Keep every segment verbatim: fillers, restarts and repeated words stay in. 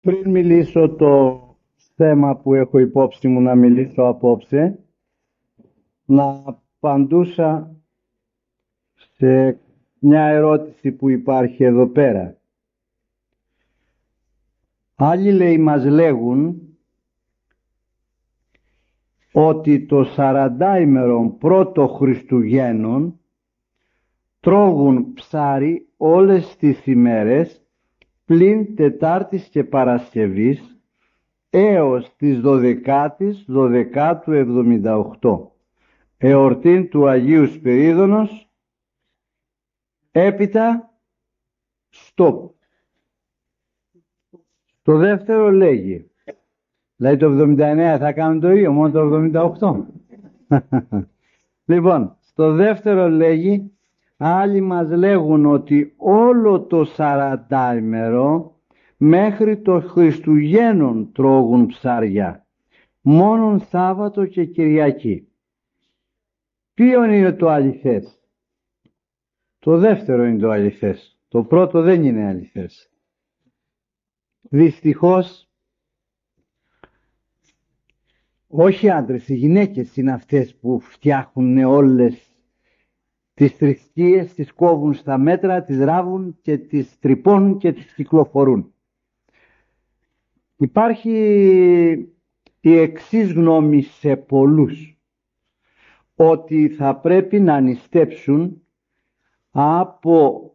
Πριν μιλήσω το θέμα που έχω υπόψη μου να μιλήσω απόψε, να απαντούσα σε μια ερώτηση που υπάρχει εδώ πέρα. Άλλοι λέει μας λέγουν ότι το σαραντάημερο πρώτο Χριστουγέννων τρώγουν ψάρι όλες τις ημέρες πλην Τετάρτης και Παρασκευής έως τις δωδεκάτης δωδεκάτου εβδομήντα οκτώ, εορτήν του Αγίου Σπυρίδωνος. Έπειτα stop. Το δεύτερο λέγει, δηλαδή το εβδομήντα εννέα θα κάνουν το ίδιο, μόνο το εβδομήντα οκτώ. Λοιπόν, στο δεύτερο λέγει, άλλοι μας λέγουν ότι όλο το σαραντάημερο μέχρι το Χριστουγέννων τρώγουν ψάρια, μόνον Σάββατο και Κυριακή. Ποιο είναι το αληθές? Το δεύτερο είναι το αληθές. Το πρώτο δεν είναι αληθές. Δυστυχώς, όχι άντρες, οι γυναίκες είναι αυτές που φτιάχνουν όλες τις θρησκείες, τις κόβουν στα μέτρα, τις ράβουν και τις τρυπώνουν και τις κυκλοφορούν. Υπάρχει η εξής γνώμη σε πολλούς, ότι θα πρέπει να νηστέψουν από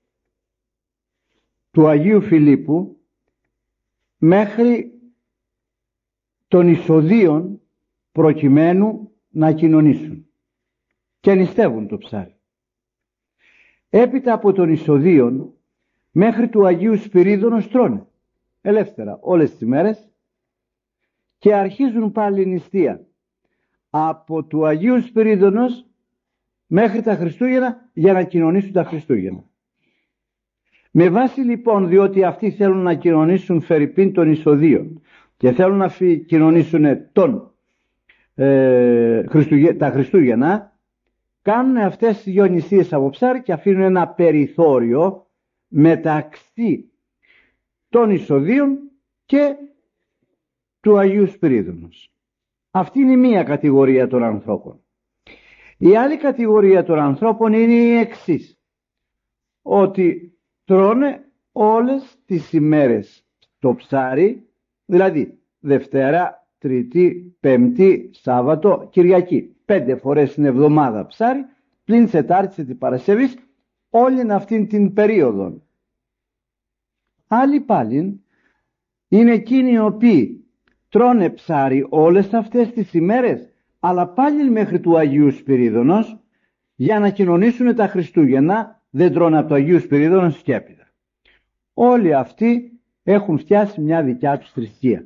του Αγίου Φιλίππου μέχρι των εισοδείων προκειμένου να κοινωνήσουν και νηστεύουν το ψάρι. Έπειτα από των εισοδείων μέχρι του Αγίου Σπυρίδωνος τρώνε ελεύθερα όλες τις ημέρες και αρχίζουν πάλι νηστεία από του Αγίου Σπυρίδωνος μέχρι τα Χριστούγεννα για να κοινωνήσουν τα Χριστούγεννα. Με βάση λοιπόν, διότι αυτοί θέλουν να κοινωνήσουν φερειπίν των εισοδείων και θέλουν να κοινωνήσουν τον, ε, Χριστουγέ, τα Χριστούγεννα, κάνουν αυτές τις δυο νηστείες από ψάρι και αφήνουν ένα περιθώριο μεταξύ των εισοδείων και του Αγίου Σπυρίδωνος. Αυτή είναι η μία κατηγορία των ανθρώπων. Η άλλη κατηγορία των ανθρώπων είναι η εξής, ότι τρώνε όλες τις ημέρες το ψάρι, δηλαδή Δευτέρα, Τρίτη, Πέμπτη, Σάββατο, Κυριακή. Πέντε φορές την εβδομάδα ψάρι, πλην Τετάρτης και Παρασκευής, όλη αυτήν την περίοδο. Άλλοι πάλι είναι εκείνοι οι οποίοι τρώνε ψάρι όλες αυτές τις ημέρες, αλλά πάλι μέχρι του Αγίου Σπυρίδωνος για να κοινωνήσουν τα Χριστούγεννα, δεν τρώνε από το Αγίου Σπυρίδωνος και έπειτα. Όλοι αυτοί έχουν φτιάσει μια δικιά τους θρησκεία.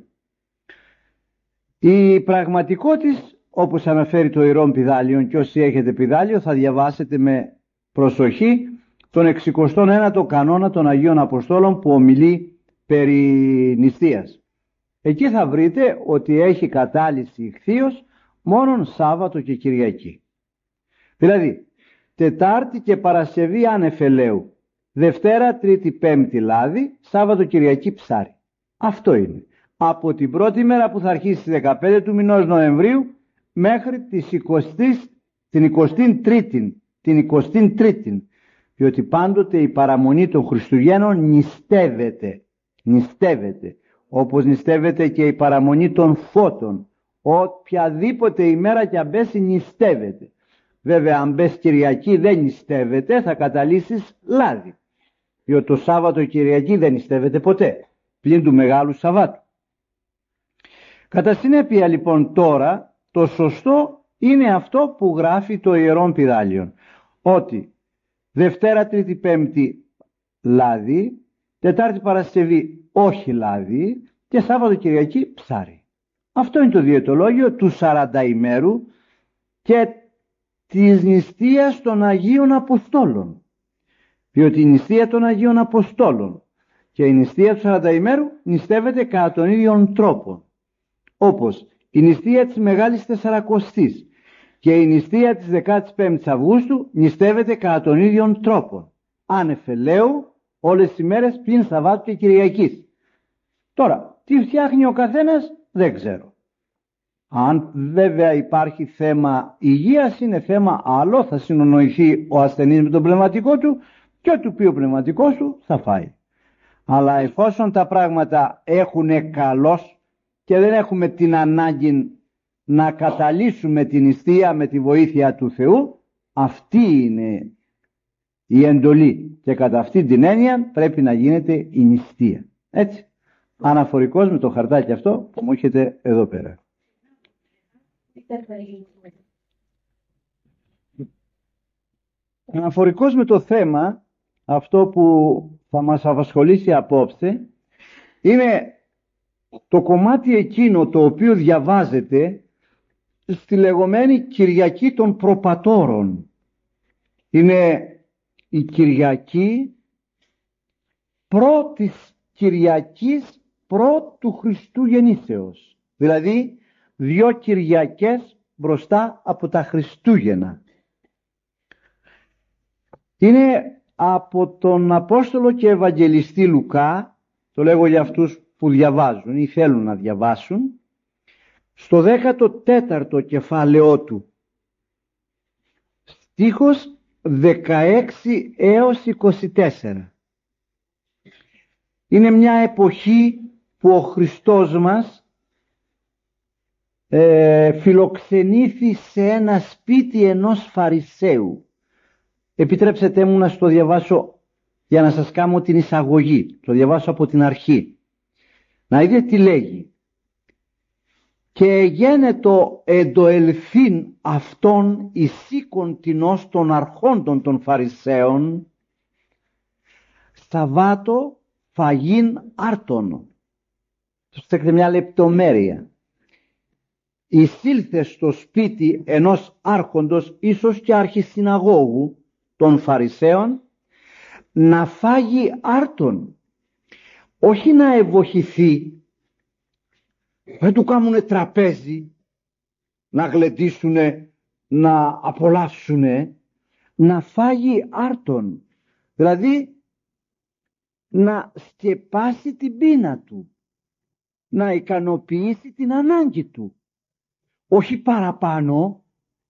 Η πραγματικότητα, όπως αναφέρει το Ιερόν Πηδάλιον, και όσοι έχετε πηδάλιο θα διαβάσετε με προσοχή τον εξηκοστό ένατο κανόνα των Αγίων Αποστόλων που ομιλεί περί νηστείας. Εκεί θα βρείτε ότι έχει κατάλυση ηχθείως μόνον Σάββατο και Κυριακή. Δηλαδή, Τετάρτη και Παρασκευή ανεφελαίου, Δευτέρα, Τρίτη, Πέμπτη λάδι, Σάββατο, Κυριακή ψάρι. Αυτό είναι. Από την πρώτη μέρα που θα αρχίσει στις δεκαπέντε του μηνός Νοεμβρίου μέχρι τις εικοστή, την εικοστή τρίτη, την εικοστή τρίτη, διότι πάντοτε η παραμονή των Χριστουγέννων νηστεύεται, νηστεύεται, όπως νηστεύεται και η παραμονή των φώτων. Οποιαδήποτε ημέρα και αν μπέσει νηστεύεται. Βέβαια αν μπες Κυριακή δεν νηστεύεται, θα καταλύσεις λάδι, διότι το Σάββατο Κυριακή δεν νηστεύεται ποτέ, πλην του Μεγάλου Σαββάτου. Κατά συνέπεια λοιπόν τώρα το σωστό είναι αυτό που γράφει το Ιερόν Πηδάλιον, ότι Δευτέρα, Τρίτη, Πέμπτη λάδι, Τετάρτη, Παρασκευή όχι λάδι και Σάββατο Κυριακή ψάρι. Αυτό είναι το διαιτολόγιο του σαρανταημέρου και της νηστείας των Αγίων Αποστόλων. Διότι η νηστεία των Αγίων Αποστόλων και η νηστεία του σαρανταημέρου νηστεύεται κατά τον ίδιο τρόπο. Όπως η νηστεία της Μεγάλης Τεσσαρακοστής και η νηστεία της δεκάτης πέμπτης Αυγούστου νηστεύεται κατά τον ίδιο τρόπο. Ανεφελαίου όλες τις ημέρες πλην Σαββάτου και Κυριακής. Τώρα, τι φτιάχνει ο καθένας δεν ξέρω. Αν βέβαια υπάρχει θέμα υγείας, είναι θέμα άλλο, θα συνονοηθεί ο ασθενής με τον πνευματικό του και του πει ο πνευματικός του θα φάει. Αλλά εφόσον τα πράγματα έχουν καλώς και δεν έχουμε την ανάγκη να καταλύσουμε την νηστεία με τη βοήθεια του Θεού, αυτή είναι η εντολή και κατά αυτή την έννοια πρέπει να γίνεται η νηστεία. Έτσι, αναφορικός με το χαρτάκι αυτό που μου έχετε εδώ πέρα. Αναφορικός με το θέμα αυτό που θα μας απασχολήσει απόψε είναι το κομμάτι εκείνο το οποίο διαβάζεται στη λεγόμενη Κυριακή των Προπατώρων. Είναι η Κυριακή προ της Κυριακής προ του Χριστού γεννήσεως. Δηλαδή δυο Κυριακές μπροστά από τα Χριστούγεννα. Είναι από τον Απόστολο και Ευαγγελιστή Λουκά, το λέγω για αυτούς που διαβάζουν ή θέλουν να διαβάσουν, στο δέκατο τέταρτο κεφάλαιό του, στίχος δεκαέξι έως είκοσι τέσσερα. Είναι μια εποχή που ο Χριστός μας ε, φιλοξενήθη σε ένα σπίτι ενός Φαρισαίου. Επιτρέψτε μου να στο διαβάσω για να σας κάνω την εισαγωγή. Το διαβάσω από την αρχή. Να δείτε τι λέγει. «Και γένετο εντοελθύν αυτόν εισήκον τινός των αρχόντων των Φαρισαίων, Σαββάτο φαγήν άρτον». Προσέξτε μια λεπτομέρεια. Εισήλθε στο σπίτι ενός άρχοντος, ίσως και αρχισυναγώγου των Φαρισαίων, να φάγει άρτον, όχι να ευοχηθεί. Δεν του κάνουνε τραπέζι να γλεντήσουνε, να απολαύσουνε, να φάγει άρτον, δηλαδή να σκεπάσει την πείνα του, να ικανοποιήσει την ανάγκη του, όχι παραπάνω.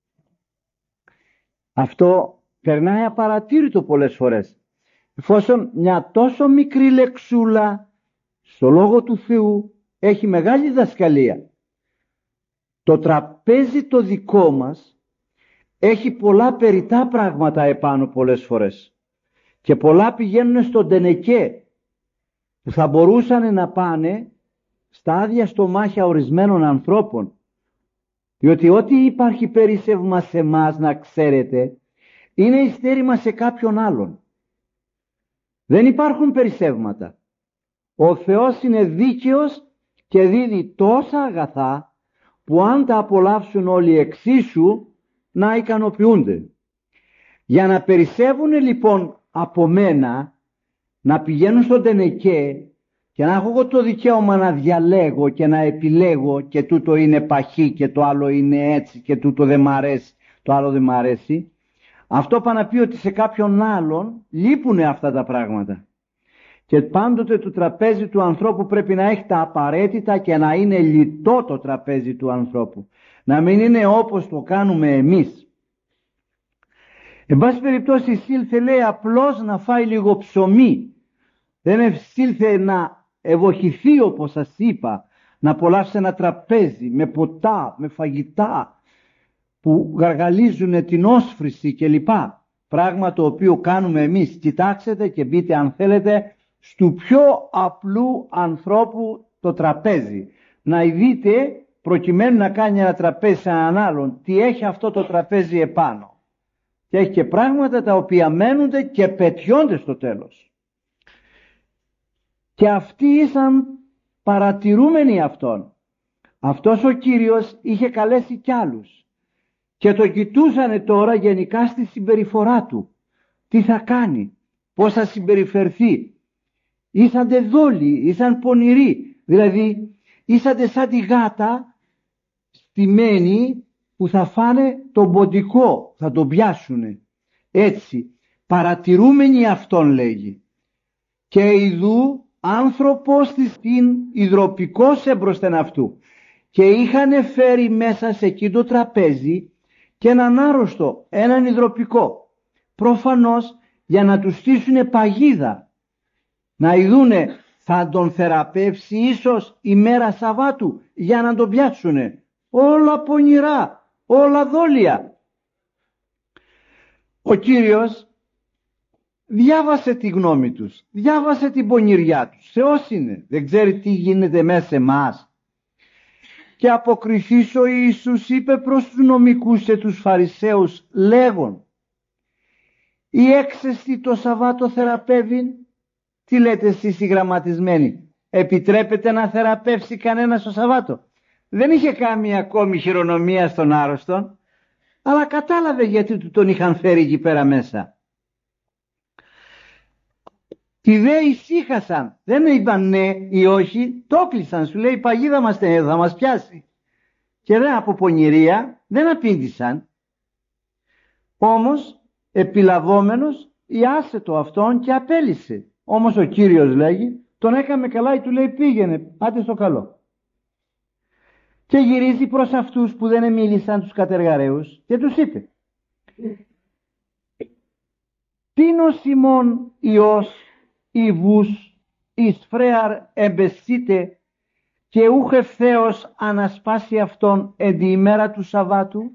Αυτό περνάει απαρατήρητο πολλές φορές. Εφόσον μια τόσο μικρή λεξούλα στο Λόγο του Θεού έχει μεγάλη διδασκαλία. Το τραπέζι το δικό μας έχει πολλά περιττά πράγματα επάνω πολλές φορές. Και πολλά πηγαίνουν στον τενεκέ, που θα μπορούσαν να πάνε στα άδεια στομάχια ορισμένων ανθρώπων. Διότι ό,τι υπάρχει περίσσευμα σε μας, να ξέρετε, είναι ειστέρημα σε κάποιον άλλον. Δεν υπάρχουν περισσεύματα. Ο Θεός είναι δίκαιος και δίδει τόσα αγαθά που αν τα απολαύσουν όλοι εξίσου να ικανοποιούνται. Για να περισσεύουν λοιπόν από μένα, να πηγαίνουν στον τενεκέ και να έχω εγώ το δικαίωμα να διαλέγω και να επιλέγω και τούτο είναι παχύ και το άλλο είναι έτσι και τούτο δεν μ' αρέσει, το άλλο δεν μ' αρέσει, αυτό πάει να πει ότι σε κάποιον άλλον λείπουνε αυτά τα πράγματα. Και πάντοτε το τραπέζι του ανθρώπου πρέπει να έχει τα απαραίτητα και να είναι λιτό το τραπέζι του ανθρώπου. Να μην είναι όπως το κάνουμε εμείς. Εν πάση περιπτώσει εισήλθε, λέει, απλώς να φάει λίγο ψωμί. Δεν εισήλθε να ευοχηθεί, όπως σας είπα, να απολαύσει ένα τραπέζι με ποτά, με φαγητά που γαργαλίζουν την όσφρηση κλπ. Πράγμα το οποίο κάνουμε εμείς. Κοιτάξτε και μπείτε αν θέλετε στου πιο απλού ανθρώπου το τραπέζι. Να δείτε, προκειμένου να κάνει ένα τραπέζι σε έναν άλλον, τι έχει αυτό το τραπέζι επάνω. Και έχει και πράγματα τα οποία μένονται και πετιώνται στο τέλος. Και αυτοί ήσαν παρατηρούμενοι αυτόν. Αυτός ο Κύριος είχε καλέσει κι άλλους. Και το κοιτούσανε τώρα γενικά στη συμπεριφορά του. Τι θα κάνει, πώς θα συμπεριφερθεί. Ήσαντε δόλοι, ήσαν πονηροί. Δηλαδή ήσαντε σαν τη γάτα στημένη που θα φάνε τον ποντικό, θα τον πιάσουνε. Έτσι, παρατηρούμενοι αυτόν λέγει. Και ιδού άνθρωπος την υδροπικός έμπροσθεν αυτού, και είχαν φέρει μέσα σε εκεί το τραπέζι και έναν άρρωστο, έναν υδροπικό, προφανώς για να του στήσουνε παγίδα, να ειδούνε θα τον θεραπεύσει ίσως ημέρα Σαββάτου, για να τον πιάσουνε. Όλα πονηρά, όλα δόλια. Ο Κύριος διάβασε τη γνώμη τους, διάβασε την πονηριά τους. Θεός είναι, δεν ξέρει τι γίνεται μέσα σε εμάς. Και αποκριθής ο Ιησούς είπε προς τους νομικούς και τους Φαρισαίους λέγον, η έξεστη το Σαββάτο θεραπεύει. Τι λέτε εσείς οι γραμματισμένοι, επιτρέπεται να θεραπεύσει κανένας το Σαββάτο? Δεν είχε κάνει ακόμη χειρονομία στον άρρωστον, αλλά κατάλαβε γιατί του τον είχαν φέρει εκεί πέρα μέσα. Τι δε ησύχασαν, δεν είπαν ναι ή όχι, το κλείσαν. Σου λέει η παγίδα μας θα μας πιάσει. Και δε από πονηρία δεν απήντησαν. Όμως επιλαβόμενος ιάσε το αυτόν και απέλυσε. Όμως ο Κύριος λέγει, τον έκαμε καλά ή του λέει πήγαινε, άντε στο καλό. Και γυρίζει προς αυτούς που δεν μίλησαν, τους κατεργαρέους, και τους είπε, τίνος ημών Υιός Ιβούς εις φρέαρ εμπεσίτε και ούχ ευθέως ανασπάσει αυτόν εν τη ημέρα του Σαββάτου?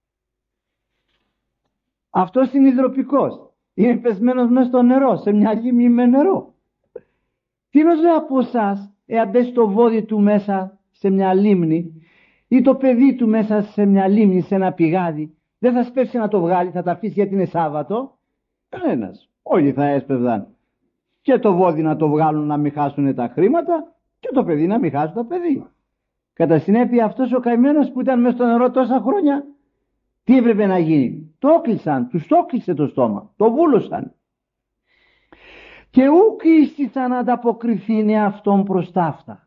Αυτός είναι υδροπικός. Είναι πεσμένος μέσα στο νερό, σε μια λίμνη με νερό. Τίνος λέει από εσάς, εάν μπες το βόδι του μέσα σε μια λίμνη ή το παιδί του μέσα σε μια λίμνη, σε ένα πηγάδι, δεν θα σπεύσει να το βγάλει, θα τα αφήσει γιατί είναι Σάββατο? Κανένας. Όλοι θα έσπευδαν. Και το βόδι να το βγάλουν να μην χάσουν τα χρήματα και το παιδί να μην χάσουν το παιδί. Κατά συνέπεια αυτός ο καημένος που ήταν μέσα στο νερό τόσα χρόνια, τι έπρεπε να γίνει? Το όκλεισαν, τους το όκλεισε το στόμα, το βούλωσαν. Και ούκ ίστησαν να ανταποκριθήνε αυτόν προς ταύτα.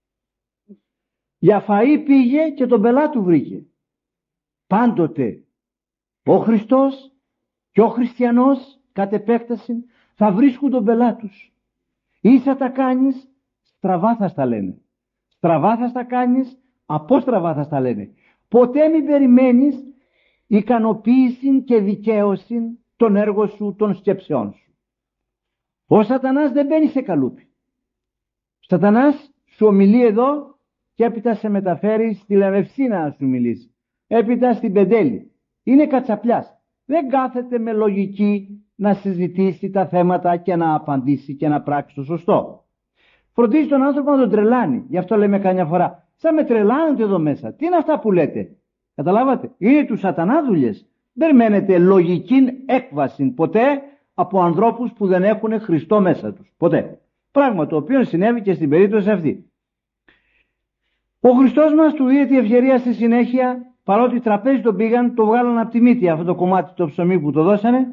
Για φαΐ πήγε και τον πελά του βρήκε. Πάντοτε ο Χριστός και ο χριστιανός κατ' επέκταση θα βρίσκουν τον πελά τους. Ή θα τα κάνεις, στραβά θα στα λένε. Στραβά θα στα κάνεις, απόστραβά θα στα λένε. Ποτέ μην περιμένεις ικανοποίηση και δικαίωση των έργων σου, των σκέψεών σου. Ο σατανάς δεν μπαίνει σε καλούπι. Ο σατανάς σου ομιλεί εδώ και έπειτα σε μεταφέρει στη Λεμευσίνα να σου μιλήσει. Έπειτα στην Πεντέλη. Είναι κατσαπλιάς. Δεν κάθεται με λογική να συζητήσει τα θέματα και να απαντήσει και να πράξει το σωστό. Φροντίζει τον άνθρωπο να τον τρελάνει. Γι' αυτό λέμε καμιά φορά, σαν με τρελάνετε εδώ μέσα. Τι είναι αυτά που λέτε? Καταλάβατε? Είναι του σατανά δουλειές. Δεν περιμένετε λογική έκβαση ποτέ από ανθρώπους που δεν έχουν Χριστό μέσα τους. Ποτέ. Πράγμα το οποίο συνέβη και στην περίπτωση αυτή. Ο Χριστός μας του δίνει τη ευκαιρία στη συνέχεια, παρότι τραπέζι τον πήγαν, το βγάλαν από τη μύτη αυτό το κομμάτι το ψωμί που το δώσανε,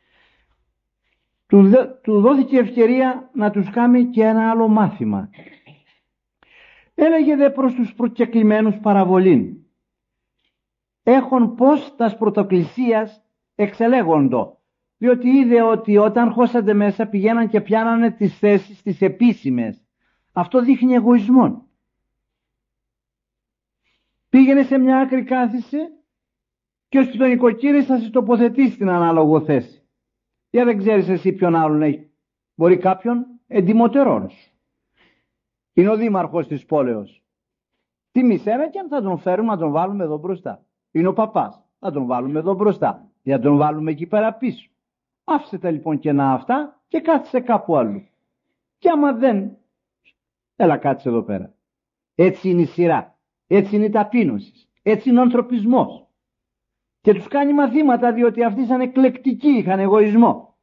του, του δόθηκε ευκαιρία να τους κάνει και ένα άλλο μάθημα. Έλεγε δε προς τους προκεκλημένους παραβολήν, έχον πώς τας πρωτοκλησίας εξελέγοντο, διότι είδε ότι όταν χώσατε μέσα πηγαίναν και πιάνανε τις θέσεις τις επίσημες. Αυτό δείχνει εγωισμό. Πήγαινε σε μια άκρη, κάθισε και ο σπιτονικοκύρης θα σε τοποθετήσει στην ανάλογο θέση. Για δεν ξέρεις εσύ ποιον άλλον έχει. Μπορεί κάποιον εντιμότερον σου. Είναι ο δήμαρχος της πόλεως. Τιμήσαμε και αν θα τον φέρουμε να τον βάλουμε εδώ μπροστά. Είναι ο παπάς. Θα τον βάλουμε εδώ μπροστά. Για να τον βάλουμε εκεί πέρα πίσω. Άφησε τα λοιπόν κενά αυτά και κάθισε κάπου αλλού. Και άμα δεν, έλα κάτσε εδώ πέρα. Έτσι είναι η σειρά. Έτσι είναι η ταπείνωση. Έτσι είναι ο ανθρωπισμός. Και τους κάνει μαθήματα διότι αυτοί ήταν εκλεκτικοί, είχαν εγωισμό.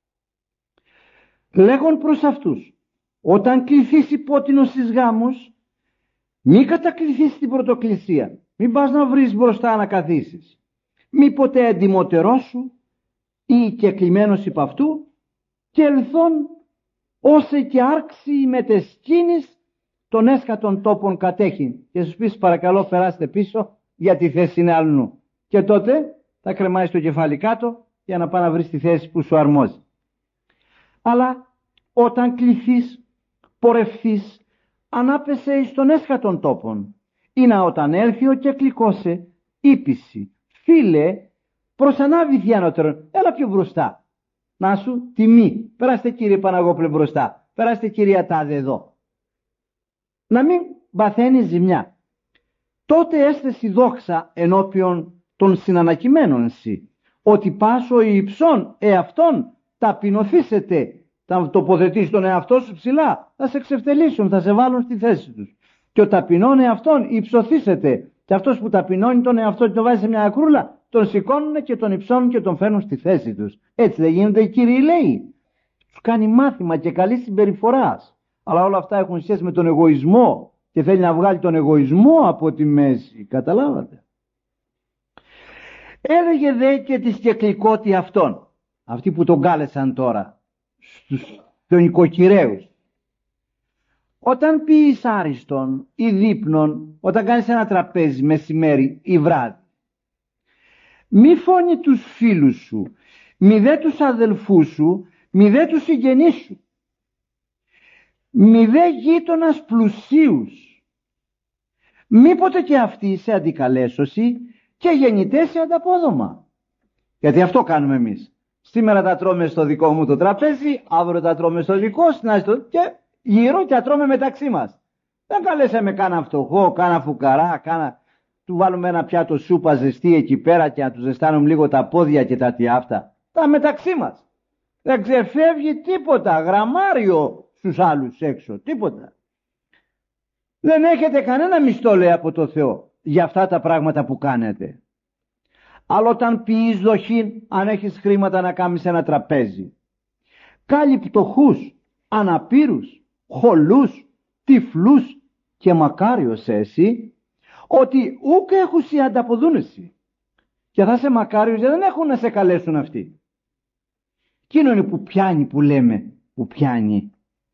Λέγον προς αυτούς, όταν κληθείς υπότινος στις γάμους, μη κατακληθείς στην πρωτοκλησία. Μην πας να βρεις μπροστά να καθίσεις. Μη ποτέ εντιμότερός σου ή κεκλημένος υπ' αυτού και ελθόν όσε και άρξει μετεσκήνης των έσκατων τόπων κατέχει. Και σου πεις παρακαλώ περάστε πίσω γιατί η θέση είναι αλλού. Και τότε θα κρεμάεις το κεφάλι κάτω για να πάει να βρεις τη θέση που σου αρμόζει. Αλλά όταν κληθείς πορευθείς ανάπεσε εις τον έσχατον τόπον, ή να όταν έλθει ο κεκλικώσε, ύπηση, φίλε, προσανάβηθη ανώτερον, έλα πιο μπροστά. Να σου τιμή, περάστε κύριε Παναγόπλε μπροστά, περάστε κυρία Τάδε εδώ. Να μην παθαίνεις ζημιά. Τότε έστεσαι δόξα ενώπιον των συνανακειμένων σοι, ότι πάσο η υψών εαυτόν ταπεινωθήσετε, θα τοποθετείς τον εαυτό σου ψηλά, θα σε εξευτελίσουν, θα σε βάλουν στη θέση τους. Και ο ταπεινών εαυτόν υψωθήσετε, και αυτός που ταπεινώνει τον εαυτό και τον βάζει σε μια ακρούλα, τον σηκώνουν και τον υψώνουν και τον φέρνουν στη θέση τους. Έτσι δεν γίνεται οι κύριοι λέει. Τους κάνει μάθημα και καλή συμπεριφοράς. Αλλά όλα αυτά έχουν σχέση με τον εγωισμό και θέλει να βγάλει τον εγωισμό από τη μέση. Καταλάβατε. Έλεγε δε και τη σκεκλικότη αυτών, αυτοί που τον κάλεσαν τώρα, στους των οικοκυρέους. Όταν πεις άριστον ή δείπνον, όταν κάνεις ένα τραπέζι μεσημέρι ή βράδυ, μη φώνει τους φίλους σου, μη δε τους αδελφούς σου, μη δε τους συγγενείς σου, μη δε γείτονας πλουσίους, μήποτε και αυτοί σε αντικαλέσωση και γεννητές σε ανταπόδομα. Γιατί αυτό κάνουμε εμείς. Σήμερα τα τρώμε στο δικό μου το τραπέζι, αύριο τα τρώμε στο δικό σου και γύρω και τα τρώμε μεταξύ μας. Δεν καλέσαμε κάνα φτωχό, κάνα φουκαρά, κάνα... του βάλουμε ένα πιάτο σούπα ζεστή εκεί πέρα και να του ζεστάνουμε λίγο τα πόδια και τα τι αυτά. Τα μεταξύ μας. Δεν ξεφεύγει τίποτα, γραμμάριο στους άλλους έξω, τίποτα. Δεν έχετε κανένα μισθό, λέει, από το Θεό για αυτά τα πράγματα που κάνετε. Αλλά όταν ποιείς δοχήν, αν έχεις χρήματα να κάνεις ένα τραπέζι, κάλει πτωχούς, αναπήρους, χολούς, τυφλούς και μακάριος εσύ, ότι ούκ έχουσι ανταποδούνεσι. Και θα είσαι μακάριος γιατί δεν έχουν να σε καλέσουν αυτοί. Εκείνο είναι που πιάνει, που λέμε, που πιάνει.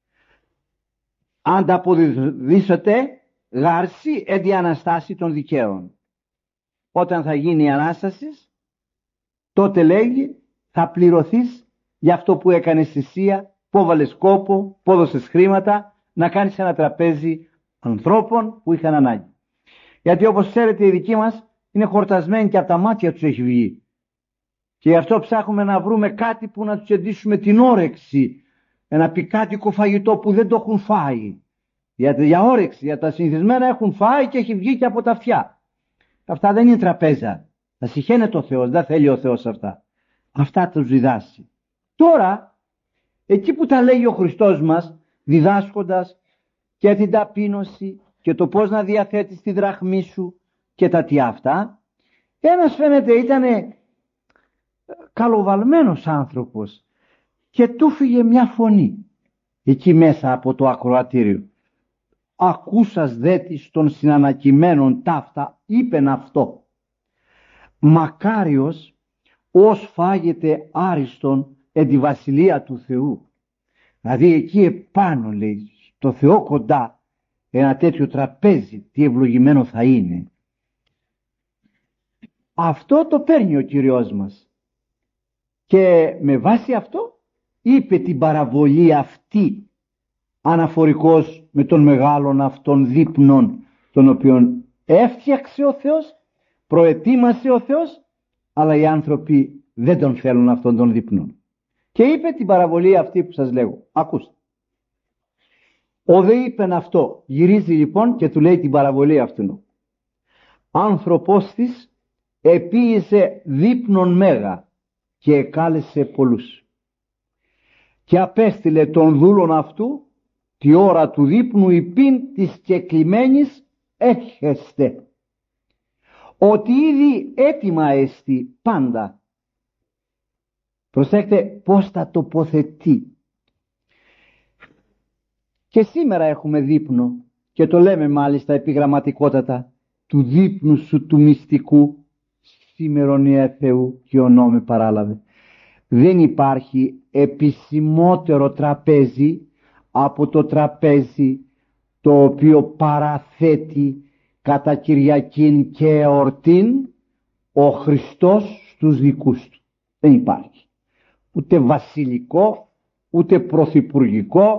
Ανταποδίσετε γάρση εντι αναστάση των δικαίων. Όταν θα γίνει η Ανάσταση, τότε λέγει θα πληρωθείς για αυτό που έκανες θυσία, που έβαλες κόπο, που έδωσες χρήματα, να κάνεις ένα τραπέζι ανθρώπων που είχαν ανάγκη. Γιατί όπως ξέρετε οι δικοί μας είναι χορτασμένοι και από τα μάτια τους έχει βγει. Και γι' αυτό ψάχνουμε να βρούμε κάτι που να τους εντύσουμε την όρεξη. Ένα πικάτικο φαγητό που δεν το έχουν φάει. Γιατί για όρεξη, για τα συνηθισμένα έχουν φάει και έχει βγει και από τα αυτιά. Αυτά δεν είναι τραπέζα. Θα συχαίνεται ο Θεός, δεν θέλει ο Θεός αυτά. Αυτά τους διδάσει. Τώρα, εκεί που τα λέει ο Χριστός μας, διδάσκοντας και την ταπείνωση και το πώς να διαθέτεις τη δραχμή σου και τα τι αυτά, ένας φαίνεται ήταν καλοβαλμένος άνθρωπος και του φύγε μια φωνή εκεί μέσα από το ακροατήριο. Ακούσας δε της των συνανακειμένων ταύτα είπεν αυτό. Μακάριος ως φάγεται άριστον εν τη βασιλεία του Θεού. Δηλαδή εκεί επάνω, λέει, στο Θεό κοντά, ένα τέτοιο τραπέζι τι ευλογημένο θα είναι. Αυτό το παίρνει ο Κύριος μας. Και με βάση αυτό είπε την παραβολή αυτή αναφορικός με τον μεγάλον αυτόν δείπνων τον οποίον έφτιαξε ο Θεός, προετοίμασε ο Θεός, αλλά οι άνθρωποι δεν τον θέλουν αυτόν τον δείπνων. Και είπε την παραβολή αυτή που σας λέγω. Ακούστε. Ο δε είπεν αυτό, γυρίζει λοιπόν και του λέει την παραβολή αυτού. Άνθρωπος της επίησε δείπνον μέγα και εκάλεσε πολλούς. Και απέστειλε τον δούλον αυτού τη ώρα του δείπνου υπήν της κεκλημένης έχεστε. Ότι ήδη έτοιμα έστι πάντα. Προσέξτε πώς τα τοποθετεί. Και σήμερα έχουμε δείπνο και το λέμε μάλιστα επιγραμματικότατα του δείπνου σου του μυστικού σήμερον Ιε Θεού και ονόμε παράλαβε. Δεν υπάρχει επισημότερο τραπέζι από το τραπέζι το οποίο παραθέτει κατά Κυριακήν και εορτήν ο Χριστός στους δικούς του. Δεν υπάρχει ούτε βασιλικό, ούτε πρωθυπουργικό,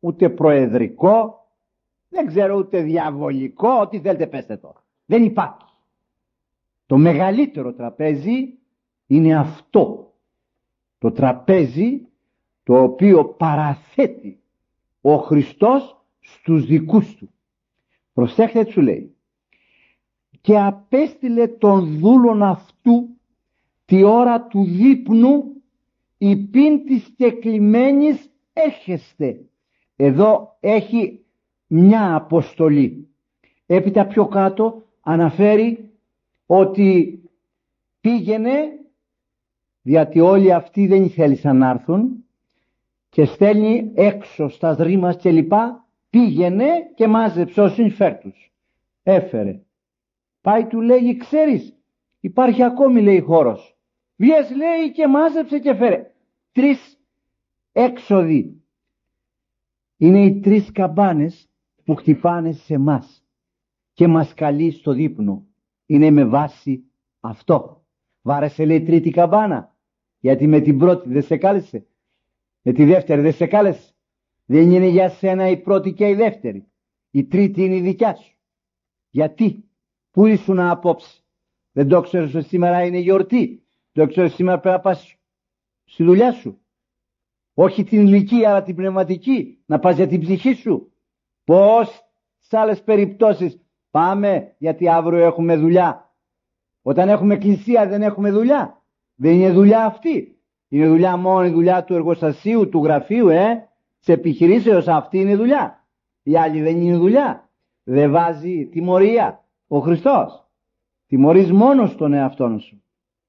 ούτε προεδρικό, δεν ξέρω ούτε διαβολικό, ό,τι θέλετε πέστε τώρα. Δεν υπάρχει. Το μεγαλύτερο τραπέζι είναι αυτό. Το τραπέζι το οποίο παραθέτει ο Χριστός στους δικούς του. Προσέχτε τι σου λέει. Και απέστειλε τον δούλον αυτού τη ώρα του δείπνου υπήν της κεκλημένης έρχεστε. Εδώ έχει μια αποστολή. Έπειτα πιο κάτω αναφέρει ότι πήγαινε, γιατί όλοι αυτοί δεν θέλησαν να έρθουν, και στέλνει έξω στα δρύμα και λοιπά, πήγαινε και μάζεψε όσοι συμφέρτους. Έφερε. Πάει του λέγει, ξέρεις, υπάρχει ακόμη λέει χώρος. Βγες λέει και μάζεψε και φέρε. Τρεις έξοδοι. Είναι οι τρεις καμπάνες που χτυπάνε σε μας και μας καλεί στο δείπνο. Είναι με βάση αυτό. Βάρεσε λέει τρίτη καμπάνα, γιατί με την πρώτη δεν σε κάλεσε. Με τη δεύτερη δεν σε κάλεσε. Δεν είναι για σένα η πρώτη και η δεύτερη. Η τρίτη είναι η δικιά σου. Γιατί, πού ήσουν απόψε? Δεν το ξέρεις ότι σήμερα είναι γιορτή? Δεν το ξέρεις σήμερα πρέπει να πας στη δουλειά σου? Όχι την ηλικία αλλά την πνευματική, να πας για την ψυχή σου. Πώς σε άλλες περιπτώσεις πάμε γιατί αύριο έχουμε δουλειά? Όταν έχουμε εκκλησία δεν έχουμε δουλειά? Δεν είναι δουλειά αυτή? Είναι δουλειά μόνο η δουλειά του εργοστασίου, του γραφείου, ε? Της επιχειρήσεως, αυτή είναι δουλειά. Η άλλη δεν είναι δουλειά. Δεν βάζει τιμωρία ο Χριστός. Τιμωρείς μόνος τον εαυτόν σου.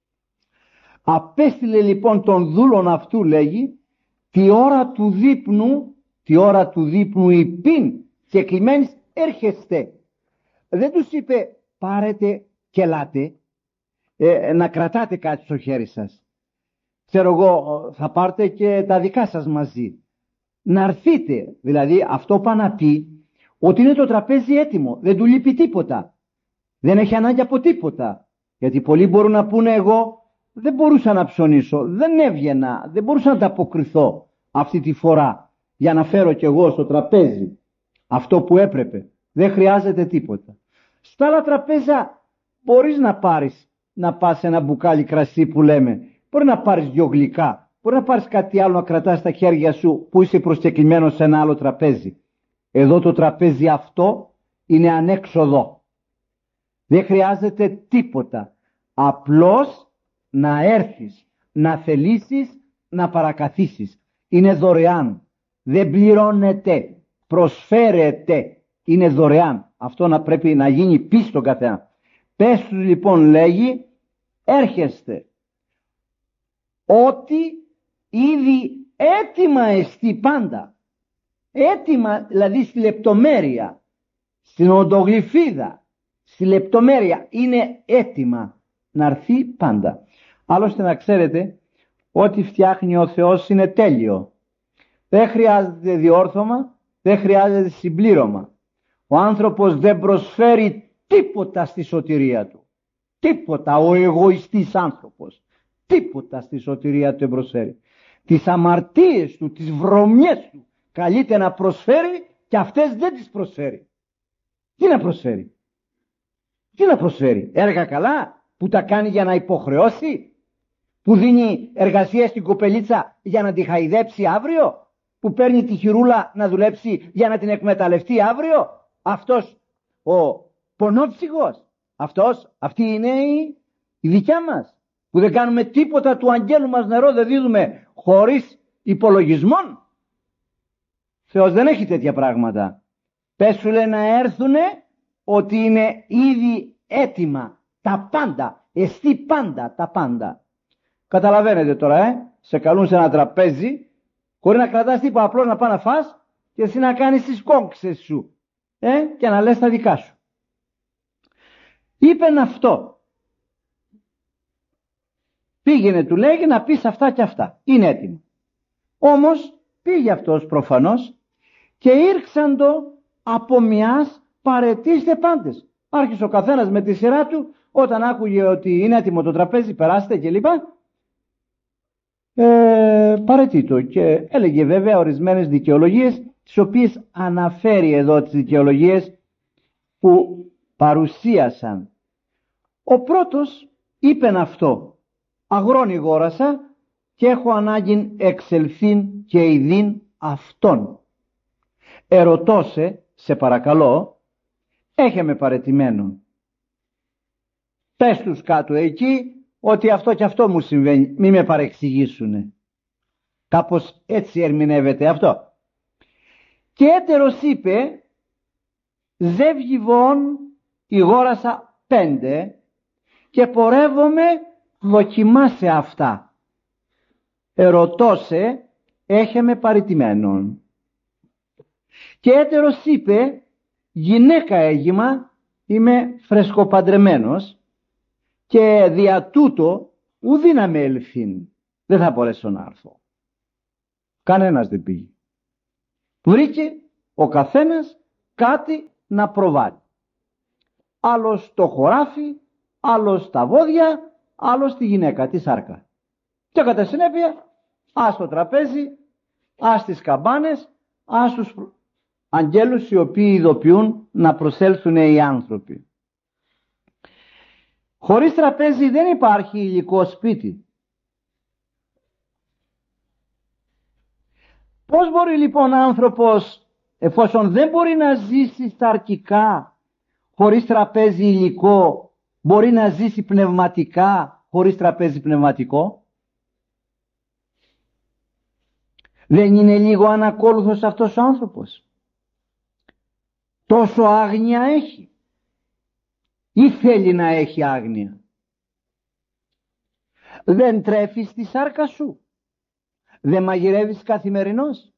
Απέστειλε λοιπόν τον δούλον αυτού, λέγει, τη ώρα του δείπνου, τη ώρα του δείπνου υπήν και κλειμένης έρχεστε. Δεν τους είπε πάρετε και ελάτε, ε, να κρατάτε κάτι στο χέρι σας. Ξέρω εγώ, θα πάρτε και τα δικά σας μαζί. Να έρθείτε, δηλαδή αυτό πάει να πει ότι είναι το τραπέζι έτοιμο, δεν του λείπει τίποτα. Δεν έχει ανάγκη από τίποτα. Γιατί πολλοί μπορούν να πούνε εγώ δεν μπορούσα να ψωνίσω, δεν έβγαινα, δεν μπορούσα να τα αποκριθώ αυτή τη φορά για να φέρω κι εγώ στο τραπέζι αυτό που έπρεπε. Δεν χρειάζεται τίποτα. Στα άλλα τραπέζια μπορείς να πάρεις, να πας ένα μπουκάλι κρασί που λέμε, μπορεί να πάρεις δυο γλυκά, μπορεί να πάρεις κάτι άλλο να κρατάς στα χέρια σου που είσαι προσκεκλημένος σε ένα άλλο τραπέζι. Εδώ το τραπέζι αυτό είναι ανέξοδο. Δεν χρειάζεται τίποτα. Απλώς να έρθεις, να θελήσεις, να παρακαθίσεις. Είναι δωρεάν. Δεν πληρώνεται. Προσφέρεται. Είναι δωρεάν. Αυτό να πρέπει να γίνει πίσω στον καθένα. Πες τους λοιπόν, λέγει, έρχεστε. Ότι ήδη έτοιμα εστί πάντα. Έτοιμα δηλαδή στη λεπτομέρεια, στην οντογλυφίδα, στη λεπτομέρεια είναι έτοιμα να έρθει πάντα. Άλλωστε να ξέρετε ότι φτιάχνει ο Θεός είναι τέλειο. Δεν χρειάζεται διόρθωμα, δεν χρειάζεται συμπλήρωμα. Ο άνθρωπος δεν προσφέρει τίποτα στη σωτηρία του. Τίποτα, ο εγωιστής άνθρωπος. Τίποτα στη σωτηρία του δεν προσφέρει. Τις αμαρτίες του, τις βρωμιές του καλείται να προσφέρει και αυτές δεν τις προσφέρει. Τι να προσφέρει? Τι να προσφέρει? Έργα καλά που τα κάνει για να υποχρεώσει? Που δίνει εργασία στην κοπελίτσα για να τη χαϊδέψει αύριο? Που παίρνει τη χειρούλα να δουλέψει για να την εκμεταλλευτεί αύριο? Αυτός ο πονόψυχος, αυτός, αυτή είναι η, η δικιά μας. Που δεν κάνουμε τίποτα του αγγέλου μας νερό, δεν δίδουμε χωρίς υπολογισμόν. Θεός δεν έχει τέτοια πράγματα. Πες σου λέει να έρθουνε ότι είναι ήδη έτοιμα τα πάντα, εστί πάντα τα πάντα. Καταλαβαίνετε τώρα, ε? Σε καλούν σε ένα τραπέζι χωρίς να κρατάς τίποτα, απλώς να πας να φας και εσύ να κάνεις τις κόγκσες σου, ε? Και να λες τα δικά σου. Είπεν αυτό. Πήγαινε του λέγει να πεις αυτά και αυτά. Είναι έτοιμο. Όμως πήγε αυτός προφανώς και ήρξαντο από μιας παρετήστε πάντες. Άρχισε ο καθένας με τη σειρά του, όταν άκουγε ότι είναι έτοιμο το τραπέζι, περάστε κλπ. Ε, παρετήτω και έλεγε βέβαια ορισμένες δικαιολογίες τις οποίες αναφέρει εδώ τις δικαιολογίες που παρουσίασαν. Ο πρώτος είπεν αυτό: αγρόν ηγόρασα και έχω ανάγκην εξελθήν και ειδήν αυτόν. Ερωτώσε, σε παρακαλώ, έχε με παρετημένον. Πες τους κάτω εκεί ότι αυτό και αυτό μου συμβαίνει, μη με παρεξηγήσουνε. Κάπως έτσι ερμηνεύεται αυτό. Και έτερος είπε: ζεύγιβον ηγόρασα πέντε και πορεύομαι δοκιμάσε αυτά. Ερωτώσε, έχε με παρητημένον. Και έτερος είπε: γυναίκα έγιμα, είμαι φρεσκοπαντρεμένος και δια τούτο ουδή να με ελθύν, δεν θα μπορέσω να έρθω. Κανένας δεν πήγε. Βρήκε ο καθένας κάτι να προβάλλει. Άλλος το χωράφι, άλλος τα βόδια, άλλος τη γυναίκα, τη σάρκα. Και κατά συνέπεια, ας το τραπέζι, ας τις καμπάνες, ας τους αγγέλους οι οποίοι ειδοποιούν να προσέλθουν οι άνθρωποι. Χωρίς τραπέζι δεν υπάρχει υλικό σπίτι. Πώς μπορεί λοιπόν άνθρωπος, εφόσον δεν μπορεί να ζήσει σαρκικά χωρίς τραπέζι υλικό, μπορεί να ζήσει πνευματικά χωρίς τραπέζι πνευματικό? Δεν είναι λίγο ανακόλουθος αυτός ο άνθρωπος? Τόσο άγνοια έχει ή θέλει να έχει άγνοια? Δεν τρέφεις τη σάρκα σου? Δεν μαγειρεύεις καθημερινώς?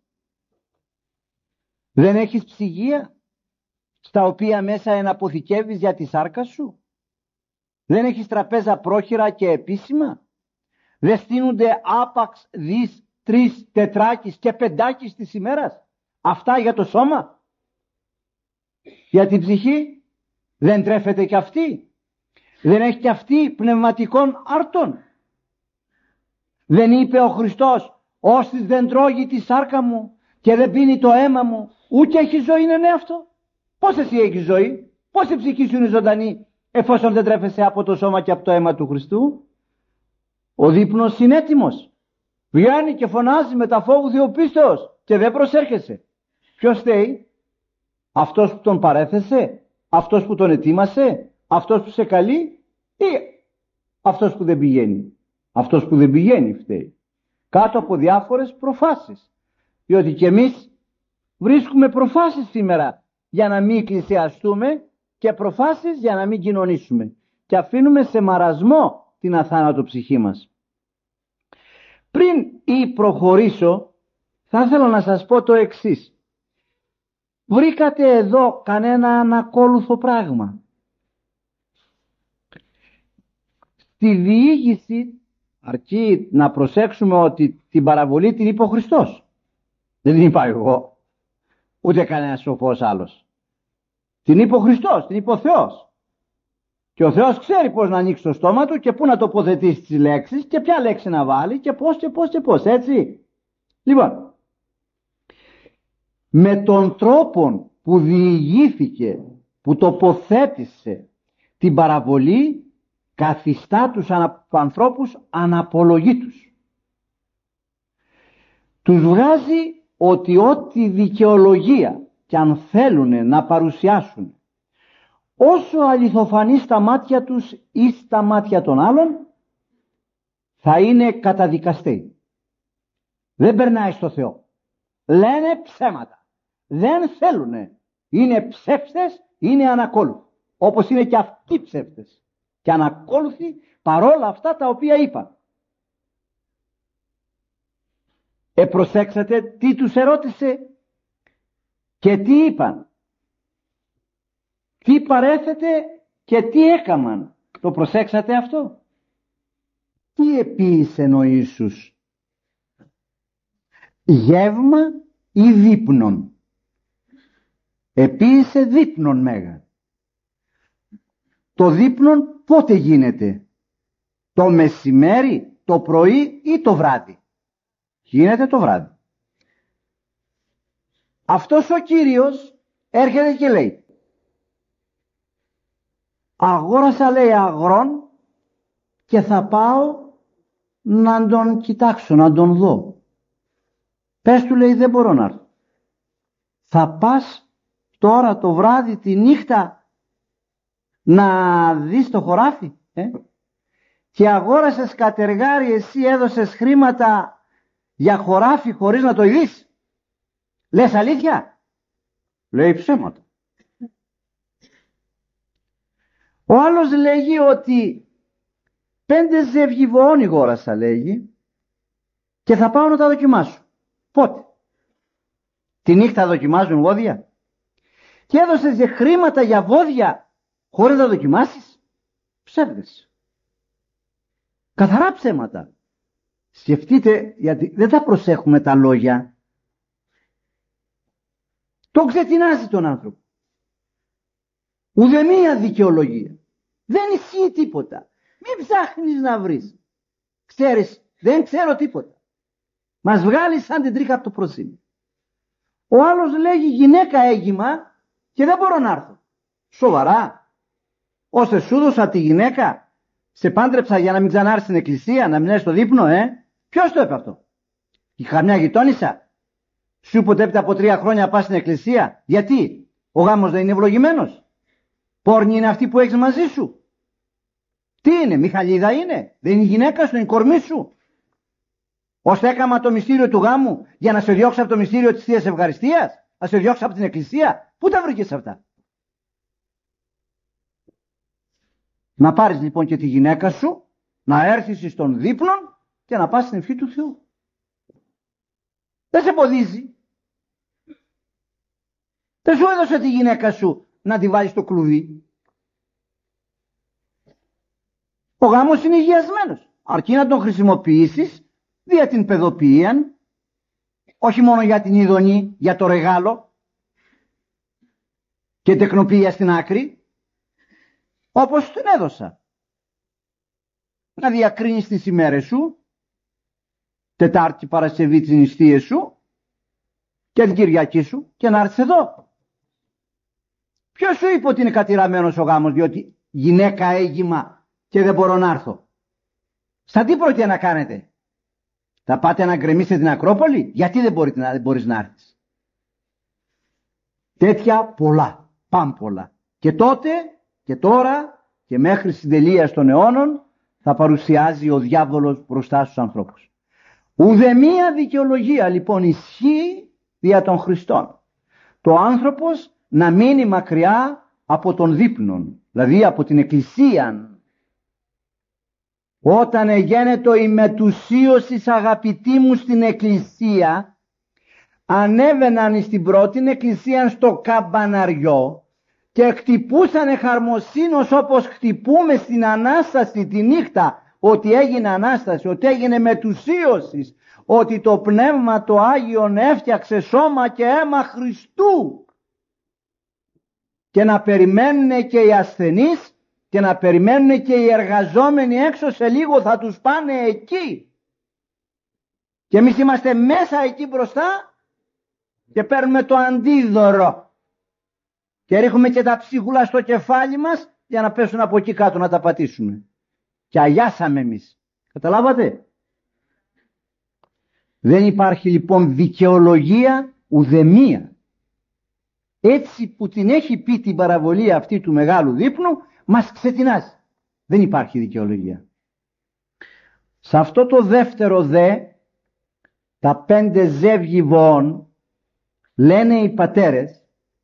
Δεν έχεις ψυγεία στα οποία μέσα εναποθηκεύεις για τη σάρκα σου? Δεν έχεις τραπέζα πρόχειρα και επίσημα? Δεν στείνονται άπαξ δις τρεις τετράκις και πεντάκις της ημέρας? Αυτά για το σώμα? Για την ψυχή δεν τρέφεται κι αυτή? Δεν έχει κι αυτή πνευματικών άρτων? Δεν είπε ο Χριστός: όσοι δεν τρώγει τη σάρκα μου και δεν πίνει το αίμα μου, ούτε έχει ζωή? Είναι ναι αυτό? Πώς εσύ έχεις ζωή? Πώς η ψυχή σου είναι ζωντανή εφόσον δεν τρέφεσαι από το σώμα και από το αίμα του Χριστού? Ο δείπνος είναι έτοιμος. Βγαίνει και φωνάζει με τα φόβου διοπίστεως και δεν προσέρχεσαι. Ποιος φταίει? Αυτός που τον παρέθεσε? Αυτός που τον ετοίμασε? Αυτός που σε καλεί? Ή αυτός που δεν πηγαίνει? Αυτός που δεν πηγαίνει φταίει. Κάτω από διάφορες προφάσεις. Διότι και εμείς βρίσκουμε προφάσεις σήμερα για να μην εκκλησιαστούμε και προφάσεις για να μην κοινωνήσουμε. Και αφήνουμε σε μαρασμό την αθάνατο ψυχή μας. Πριν ή προχωρήσω, θα ήθελα να σας πω το εξής. Βρήκατε εδώ κανένα ανακόλουθο πράγμα? Στη διήγηση αρκεί να προσέξουμε ότι την παραβολή την είπε ο Χριστός. Δεν την είπα εγώ, ούτε κανένας σοφός άλλος. Την είπε ο Χριστός, την είπε ο Θεός. Και ο Θεός ξέρει πώς να ανοίξει το στόμα του και πού να τοποθετήσει τις λέξεις και ποια λέξη να βάλει και πώς και πώς και πώς, έτσι. Λοιπόν, με τον τρόπο που διηγήθηκε, που τοποθέτησε την παραβολή, καθιστά τους ανθρώπους αναπολογήτους. Τους βγάζει ότι ό,τι δικαιολογία και αν θέλουν να παρουσιάσουν, όσο αληθοφανή στα μάτια τους ή στα μάτια των άλλων, θα είναι καταδικαστεί. Δεν περνάει στο Θεό. Λένε ψέματα. Δεν θέλουνε. Είναι ψεύτες, είναι ανακόλουθοι. Όπως είναι και αυτοί ψεύτες και ανακόλουθοι παρόλα αυτά τα οποία είπαν. Επροσέξατε τι τους ερώτησε και τι είπαν. Τι παρέθετε και τι έκαμαν. Το προσέξατε αυτό? Τι επίησε ο Ιησούς? Γεύμα ή δείπνον? Επίησε δείπνον μέγα. Το δείπνον πότε γίνεται? Το μεσημέρι, το πρωί ή το βράδυ? Γίνεται το βράδυ. αυτός ο Κύριος έρχεται και λέει, αγόρασα, λέει, αγρόν και θα πάω να τον κοιτάξω, να τον δω. Πες του, λέει, δεν μπορώ να έρθω. Θα πας τώρα το βράδυ, τη νύχτα, να δεις το χωράφι, ε? Και αγόρασες κατεργάρι, εσύ έδωσες χρήματα για χωράφι χωρίς να το ειδείς. Λες αλήθεια? Λέει ψέματα. Ο άλλος λέγει ότι πέντε ζευγιβοόνι γόρασα, λέγει, και θα πάω να τα δοκιμάσω. Πότε? Τη νύχτα δοκιμάζουν βόδια? Και έδωσες και χρήματα για βόδια χωρίς να δοκιμάσεις? Ψεύδες. Καθαρά ψέματα. Σκεφτείτε, γιατί δεν τα προσέχουμε τα λόγια. Τον ξετινάζει τον άνθρωπο. Ουδεμία δικαιολογία. Δεν ισχύει τίποτα. Μην ψάχνεις να βρεις. Ξέρεις, δεν ξέρω τίποτα. Μας βγάλει σαν την τρίχα από το προσήμι. Ο άλλος λέγει γυναίκα έγιμα και δεν μπορώ να έρθω. Σοβαρά? Ώστε σου δώσα τη γυναίκα, σε πάντρεψα για να μην ξανάρθεις στην εκκλησία, να μην έρθεις στο δείπνο, ε? Ποιος το είπε αυτό? Η χαμιά γειτόνισσα? Σου είπε ότι έπειτα από τρία χρόνια πας στην εκκλησία? Γιατί? Ο γάμος δεν είναι ευλογημένος? Πόρνη είναι αυτή που έχεις μαζί σου? Τι είναι, Μιχαλίδα είναι? Δεν είναι η γυναίκα σου, είναι η κορμή σου? Ώστε έκαμα το μυστήριο του γάμου για να σε διώξω από το μυστήριο της Θείας Ευχαριστίας? Να σε διώξω από την εκκλησία? Πού τα βρήκες αυτά? Να πάρεις λοιπόν και τη γυναίκα σου, να έρθεις στον δείπνον και να πας στην ευχή του Θεού. Δεν σε εμποδίζει. Δεν σου έδωσε τη γυναίκα σου να τη βάλεις στο κλουβί. Ο γάμος είναι υγιασμένος. Αρκεί να τον χρησιμοποιήσεις δια την παιδοποιία, όχι μόνο για την ειδονή, για το ρεγάλο και τεκνοποιία στην άκρη, όπως την έδωσα. Να διακρίνεις τις ημέρες σου, Τετάρτη, Παρασκευή, τις νηστείες σου και την Κυριακή σου, και να έρθεις εδώ. Ποιος σου είπε ότι είναι κατηραμένος ο γάμος διότι γυναίκα έγιμα και δεν μπορώ να έρθω? Στα τι πρόκειται να κάνετε? Θα πάτε να γκρεμίσετε την Ακρόπολη? Γιατί δεν, μπορείτε να, δεν μπορείς να έρθεις? Τέτοια πολλά, πάμπολα. Και τότε και τώρα και μέχρι στην τελεία των αιώνων θα παρουσιάζει ο διάβολος μπροστά στους ανθρώπους. Ουδεμία δικαιολογία λοιπόν ισχύει δια των Χριστών. Το άνθρωπος να μείνει μακριά από τον δείπνον, δηλαδή από την εκκλησία. Όταν εγένετο η μετουσίωσης, αγαπητοί μου, στην εκκλησία, ανέβαιναν στην πρώτη εκκλησία στο καμπαναριό και χτυπούσανε χαρμοσύνος όπως χτυπούμε στην Ανάσταση τη νύχτα, ότι έγινε Ανάσταση, ότι έγινε μετουσίωσης, ότι το Πνεύμα το Άγιον έφτιαξε σώμα και αίμα Χριστού. Και να περιμένουν και οι ασθενείς και να περιμένουν και οι εργαζόμενοι έξω, σε λίγο θα τους πάνε εκεί. Και εμείς είμαστε μέσα εκεί μπροστά και παίρνουμε το αντίδωρο. Και ρίχνουμε και τα ψίχουλα στο κεφάλι μας για να πέσουν από εκεί κάτω να τα πατήσουμε. Και αγιάσαμε εμείς. Καταλάβατε? Δεν υπάρχει λοιπόν δικαιολογία ουδεμία. Έτσι που την έχει πει την παραβολή αυτή του μεγάλου δείπνου, μας ξετινάζει. Δεν υπάρχει δικαιολογία. Σε αυτό το δεύτερο δε, τα πέντε ζεύγη βοών, λένε οι πατέρες,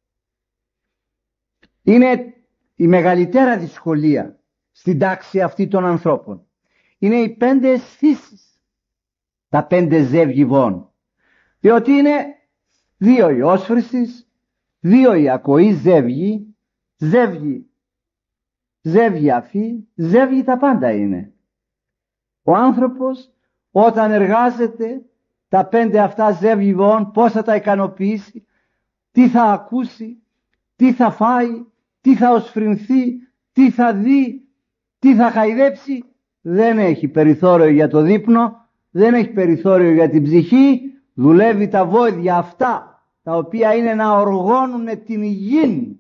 είναι η μεγαλύτερα δυσκολία στην τάξη αυτή των ανθρώπων. Είναι οι πέντε αισθήσεις, τα πέντε ζεύγη βοών. Διότι είναι δύο οι όσφρησης, δύο οι ακοή ζεύγη, ζεύγη, ζεύγη αφή, ζεύγη τα πάντα είναι. Ο άνθρωπος όταν εργάζεται τα πέντε αυτά ζεύγη βοών, πώς θα τα ικανοποιήσει, τι θα ακούσει, τι θα φάει, τι θα οσφρινθεί, τι θα δει, τι θα χαϊδέψει, δεν έχει περιθώριο για το δείπνο, δεν έχει περιθώριο για την ψυχή, δουλεύει τα βόδια αυτά τα οποία είναι να οργώνουν την γη.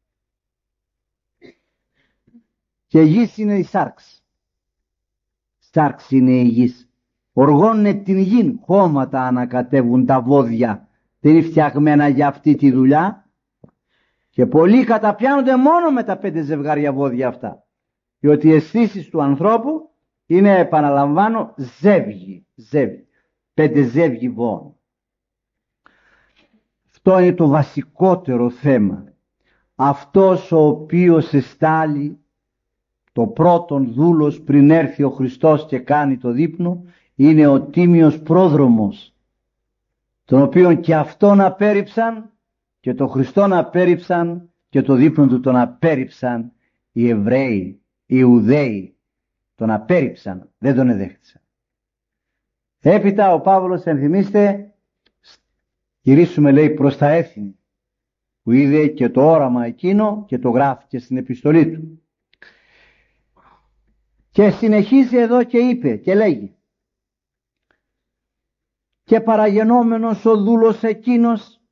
Και γης είναι η σάρξ. Σάρξ είναι η γης. Οργώνουν την γη. Χώματα ανακατεύουν τα βόδια. Δεν είναι φτιαγμένα για αυτή τη δουλειά. Και πολλοί καταπιάνονται μόνο με τα πέντε ζευγάρια βόδια αυτά. Διότι οι αισθήσεις του ανθρώπου είναι, επαναλαμβάνω, ζεύγη. ζεύγη. Πέντε ζεύγη βόν. Αυτό είναι το βασικότερο θέμα. Αυτός ο οποίος εστάλει το πρώτον δούλος πριν έρθει ο Χριστός και κάνει το δείπνο, είναι ο τίμιος πρόδρομος, τον οποίον και αυτόν απέρριψαν και το Χριστόν απέρριψαν και το δείπνο του τον απέρριψαν οι Εβραίοι, οι Ιουδαίοι, τον απέρριψαν, δεν τον εδέχτησαν. Έπειτα ο Παύλος, ενθυμίστε, γυρίσουμε λέει προς τα έθνη, που είδε και το όραμα εκείνο και το γράφει και στην επιστολή του. Και συνεχίζει εδώ και είπε και λέγει: και παραγενόμενος ο δούλος εκείνος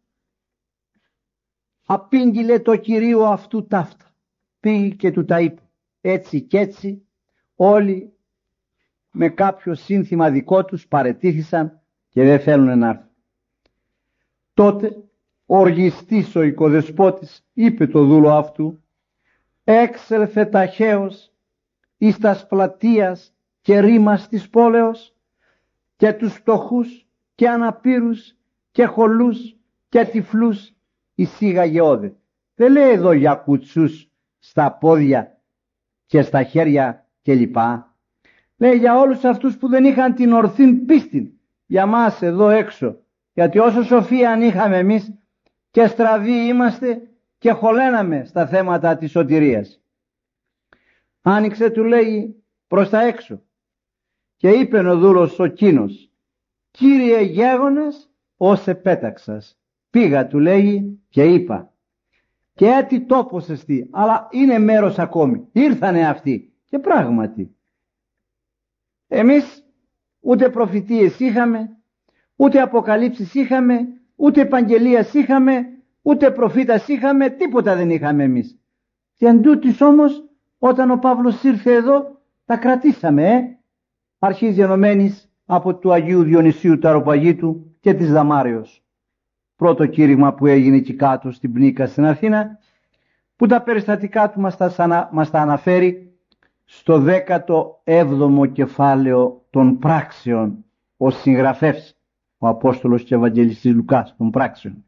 απήγγειλε το Κυρίο αυτού ταύτα. Πήγε και του τα είπε. Έτσι και έτσι όλοι με κάποιο σύνθημα δικό τους παρετήθησαν και δεν θέλουν να έρθουν. Τότε ο οργιστής ο οικοδεσπότης είπε το δούλο αυτού: έξελθε ταχαίως εις τας πλατείας και ρήμας της πόλεως και τους φτωχούς και αναπήρους και χολούς και τυφλούς εισήγαγε όδε. Δεν λέει εδώ για κουτσούς στα πόδια και στα χέρια και λοιπά. Λέει για όλους αυτούς που δεν είχαν την ορθή πίστη. Για μας εδώ έξω. Γιατί όσο σοφία αν είχαμε εμείς και στραβοί είμαστε και χωλέναμε στα θέματα της σωτηρίας. Άνοιξε, του λέει, προς τα έξω και είπε ο δούλος ο κείνος: Κύριε γέγονες, ως επέταξας. Πήγα, του λέει, και είπα: και έτι τόπος εστί, αλλά είναι μέρος ακόμη. Ήρθανε αυτοί και πράγματι εμείς ούτε προφητείες είχαμε, ούτε αποκαλύψεις είχαμε, ούτε επαγγελίας είχαμε, ούτε προφήτας είχαμε, τίποτα δεν είχαμε εμείς. Και εν τούτης όμως, όταν ο Παύλος ήρθε εδώ, τα κρατήσαμε, ε. Αρχίζει ενωμένης από του Αγίου Διονυσίου του Αεροπαγίτου και της Δαμάρεως. Πρώτο κήρυγμα που έγινε εκεί κάτω στην Πνίκα στην Αθήνα, που τα περιστατικά του μας τα, μας τα αναφέρει στο δέκατο έβδομο κεφάλαιο των πράξεων ως συγγραφεύς, ο Απόστολος και Ευαγγελιστής Λουκάς των πράξεων.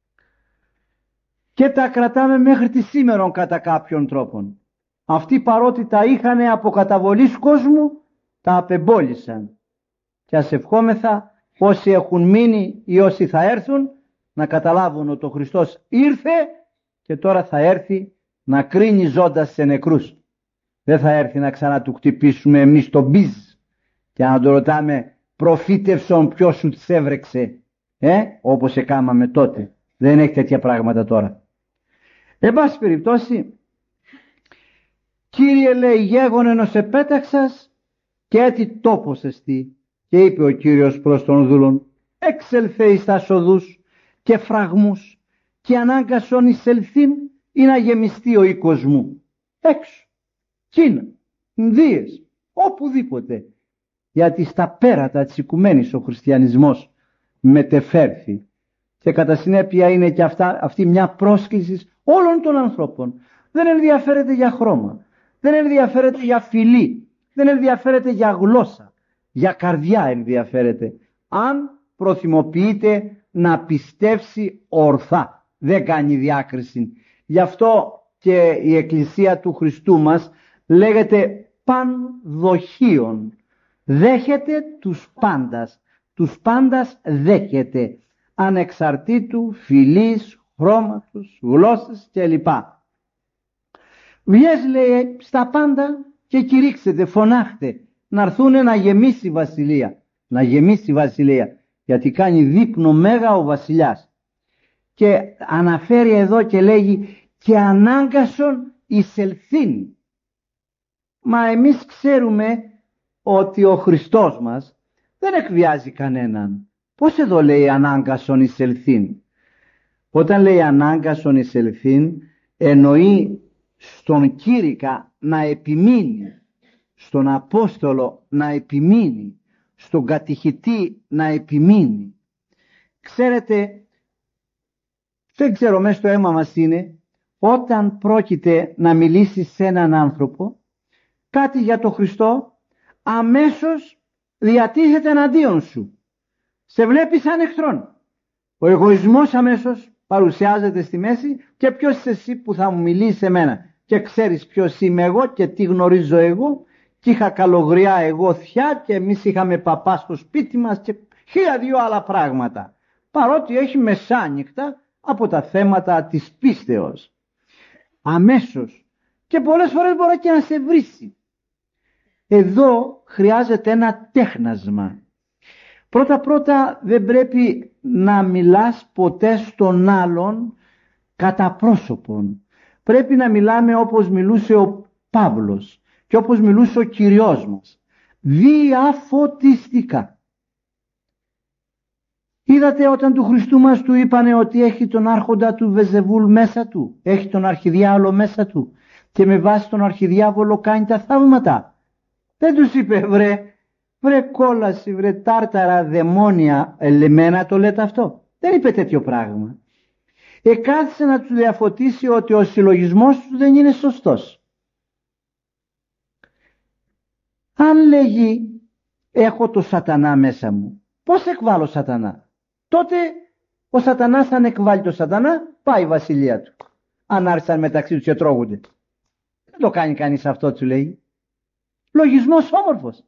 Και τα κρατάμε μέχρι τη σήμερον κατά κάποιον τρόπον. Αυτοί παρότι τα είχανε από καταβολής κόσμου, τα απεμπόλησαν. Και ας ευχόμεθα όσοι έχουν μείνει ή όσοι θα έρθουν να καταλάβουν ότι ο Χριστός ήρθε και τώρα θα έρθει να κρίνει ζώντας σε νεκρούς. Δεν θα έρθει να ξανά του χτυπήσουμε εμείς τον μπιζ και να το ρωτάμε: προφήτευσον ποιος σου τσέβρεξε, ε, όπως εκάμαμε τότε. Δεν έχει τέτοια πράγματα τώρα. Εν πάση περιπτώσει, Κύριε, λέει, γέγονεν ως επέταξας και έτι τόπος εστί. Και είπε ο Κύριος προς τον δούλον: έξελθε εις τας οδούς και φραγμούς και ανάγκασον εισελθήν ή να γεμιστεί ο οίκος μου. Έξω, Κίνα, Ινδίες, οπουδήποτε. Γιατί στα πέρατα της οικουμένης ο χριστιανισμός μετεφέρθη. Και κατά συνέπεια είναι και αυτά, αυτή μια πρόσκληση όλων των ανθρώπων. Δεν ενδιαφέρεται για χρώμα, δεν ενδιαφέρεται για φυλή, δεν ενδιαφέρεται για γλώσσα, για καρδιά ενδιαφέρεται. Αν προθυμοποιείται να πιστεύσει ορθά, δεν κάνει διάκριση. Γι' αυτό και η Εκκλησία του Χριστού μας λέγεται πανδοχείων. Δέχεται τους πάντας, τους πάντας δέχεται, ανεξαρτήτου φυλής, χρώματος, γλώσσας κλπ. Βγες, λέει, στα πάντα και κηρύξετε, φωνάχτε, να έρθουνε να γεμίσει η βασιλεία. Να γεμίσει η βασιλεία, γιατί κάνει δείπνο μέγα ο βασιλιάς. Και αναφέρει εδώ και λέγει: και ανάγκασον εισελθήν. Μα εμείς ξέρουμε ότι ο Χριστός μας δεν εκβιάζει κανέναν. Πώς εδώ λέει ανάγκασον εισελθήν? Όταν λέει ανάγκασον εισελθήν, εννοεί στον κήρυκα να επιμείνει, στον Απόστολο να επιμείνει, στον κατηχητή να επιμείνει. Ξέρετε, δεν ξέρω, μέσα στο αίμα μας είναι, όταν πρόκειται να μιλήσεις σε έναν άνθρωπο κάτι για τον Χριστό, αμέσως διατίθεται εναντίον σου. Σε βλέπει σαν εχθρόν. Ο εγωισμός αμέσως παρουσιάζεται στη μέση και ποιος είσαι εσύ που θα μου μιλήσει σε μένα. Και ξέρεις ποιος είμαι εγώ και τι γνωρίζω εγώ και είχα καλογριά εγώ θιά και εμείς είχαμε παπά στο σπίτι μας και χίλια δυο άλλα πράγματα. Παρότι έχει μεσάνυχτα από τα θέματα της πίστεως. Αμέσως. Και πολλές φορές μπορεί και να σε βρίσει. Εδώ χρειάζεται ένα τέχνασμα. Πρώτα πρώτα δεν πρέπει να μιλάς ποτέ στον άλλον κατά πρόσωπον. Πρέπει να μιλάμε όπως μιλούσε ο Παύλος και όπως μιλούσε ο Κυριός μας. Διαφωτιστικά. Είδατε όταν του Χριστού μας του είπανε ότι έχει τον άρχοντα του Βεζεβούλ μέσα του, έχει τον αρχιδιάβολο μέσα του και με βάση τον αρχιδιάβολο κάνει τα θαύματα. Δεν τους είπε βρε, βρε κόλαση, βρε τάρταρα, δαιμόνια, ελεμένα το λέτε αυτό. Δεν είπε τέτοιο πράγμα. Εκάθισε να τους διαφωτίσει ότι ο συλλογισμός τους δεν είναι σωστός. Αν λέγει έχω το σατανά μέσα μου, πώς εκβάλλω σατανά? Τότε ο σατανάς αν εκβάλλει το σατανά πάει η βασιλεία του. Αν άρχισαν μεταξύ τους και τρώγονται. Δεν το κάνει κανείς αυτό, του λέει. Λογισμός όμορφος.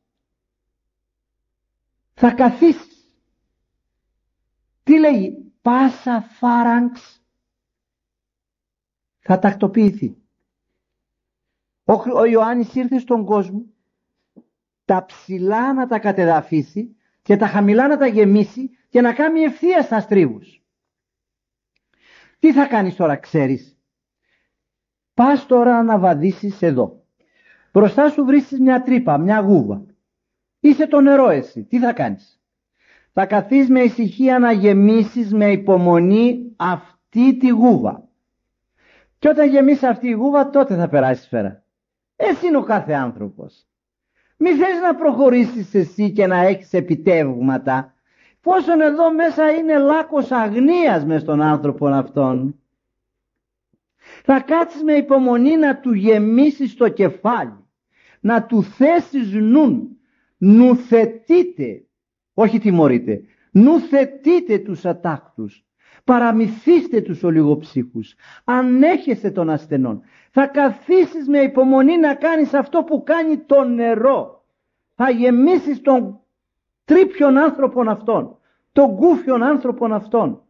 Θα καθίσεις. Τι λέει? Πάσα φάραγξ θα τακτοποιηθεί. Ο, ο Ιωάννης ήρθε στον κόσμο τα ψηλά να τα κατεδαφίσει και τα χαμηλά να τα γεμίσει και να κάνει ευθεία στα στρίβους. Τι θα κάνεις τώρα, ξέρεις? Πας τώρα να βαδίσεις εδώ. Μπροστά σου βρίσκεις μια τρύπα, μια γούβα. Είσαι το νερό εσύ. Τι θα κάνεις? Θα καθίσεις με ησυχία να γεμίσεις με υπομονή αυτή τη γούβα. Και όταν γεμίσεις αυτή η γούβα, τότε θα περάσεις σφαίρα. Έτσι είναι ο κάθε άνθρωπος. Μη θες να προχωρήσεις εσύ και να έχεις επιτεύγματα, πόσον εδώ μέσα είναι λάκκος αγνίας μες στον άνθρωπο αυτόν. Θα κάτσεις με υπομονή να του γεμίσεις το κεφάλι, να του θέσεις νουν, νουθετείτε, όχι τιμωρείτε, νουθετείτε τους ατάκτους, παραμυθίστε τους ολιγοψύχους, ανέχεστε των ασθενών. Θα καθίσεις με υπομονή να κάνεις αυτό που κάνει το νερό. Θα γεμίσεις τον τρίπιον άνθρωπον αυτόν, τον γκούφιον άνθρωπον αυτόν.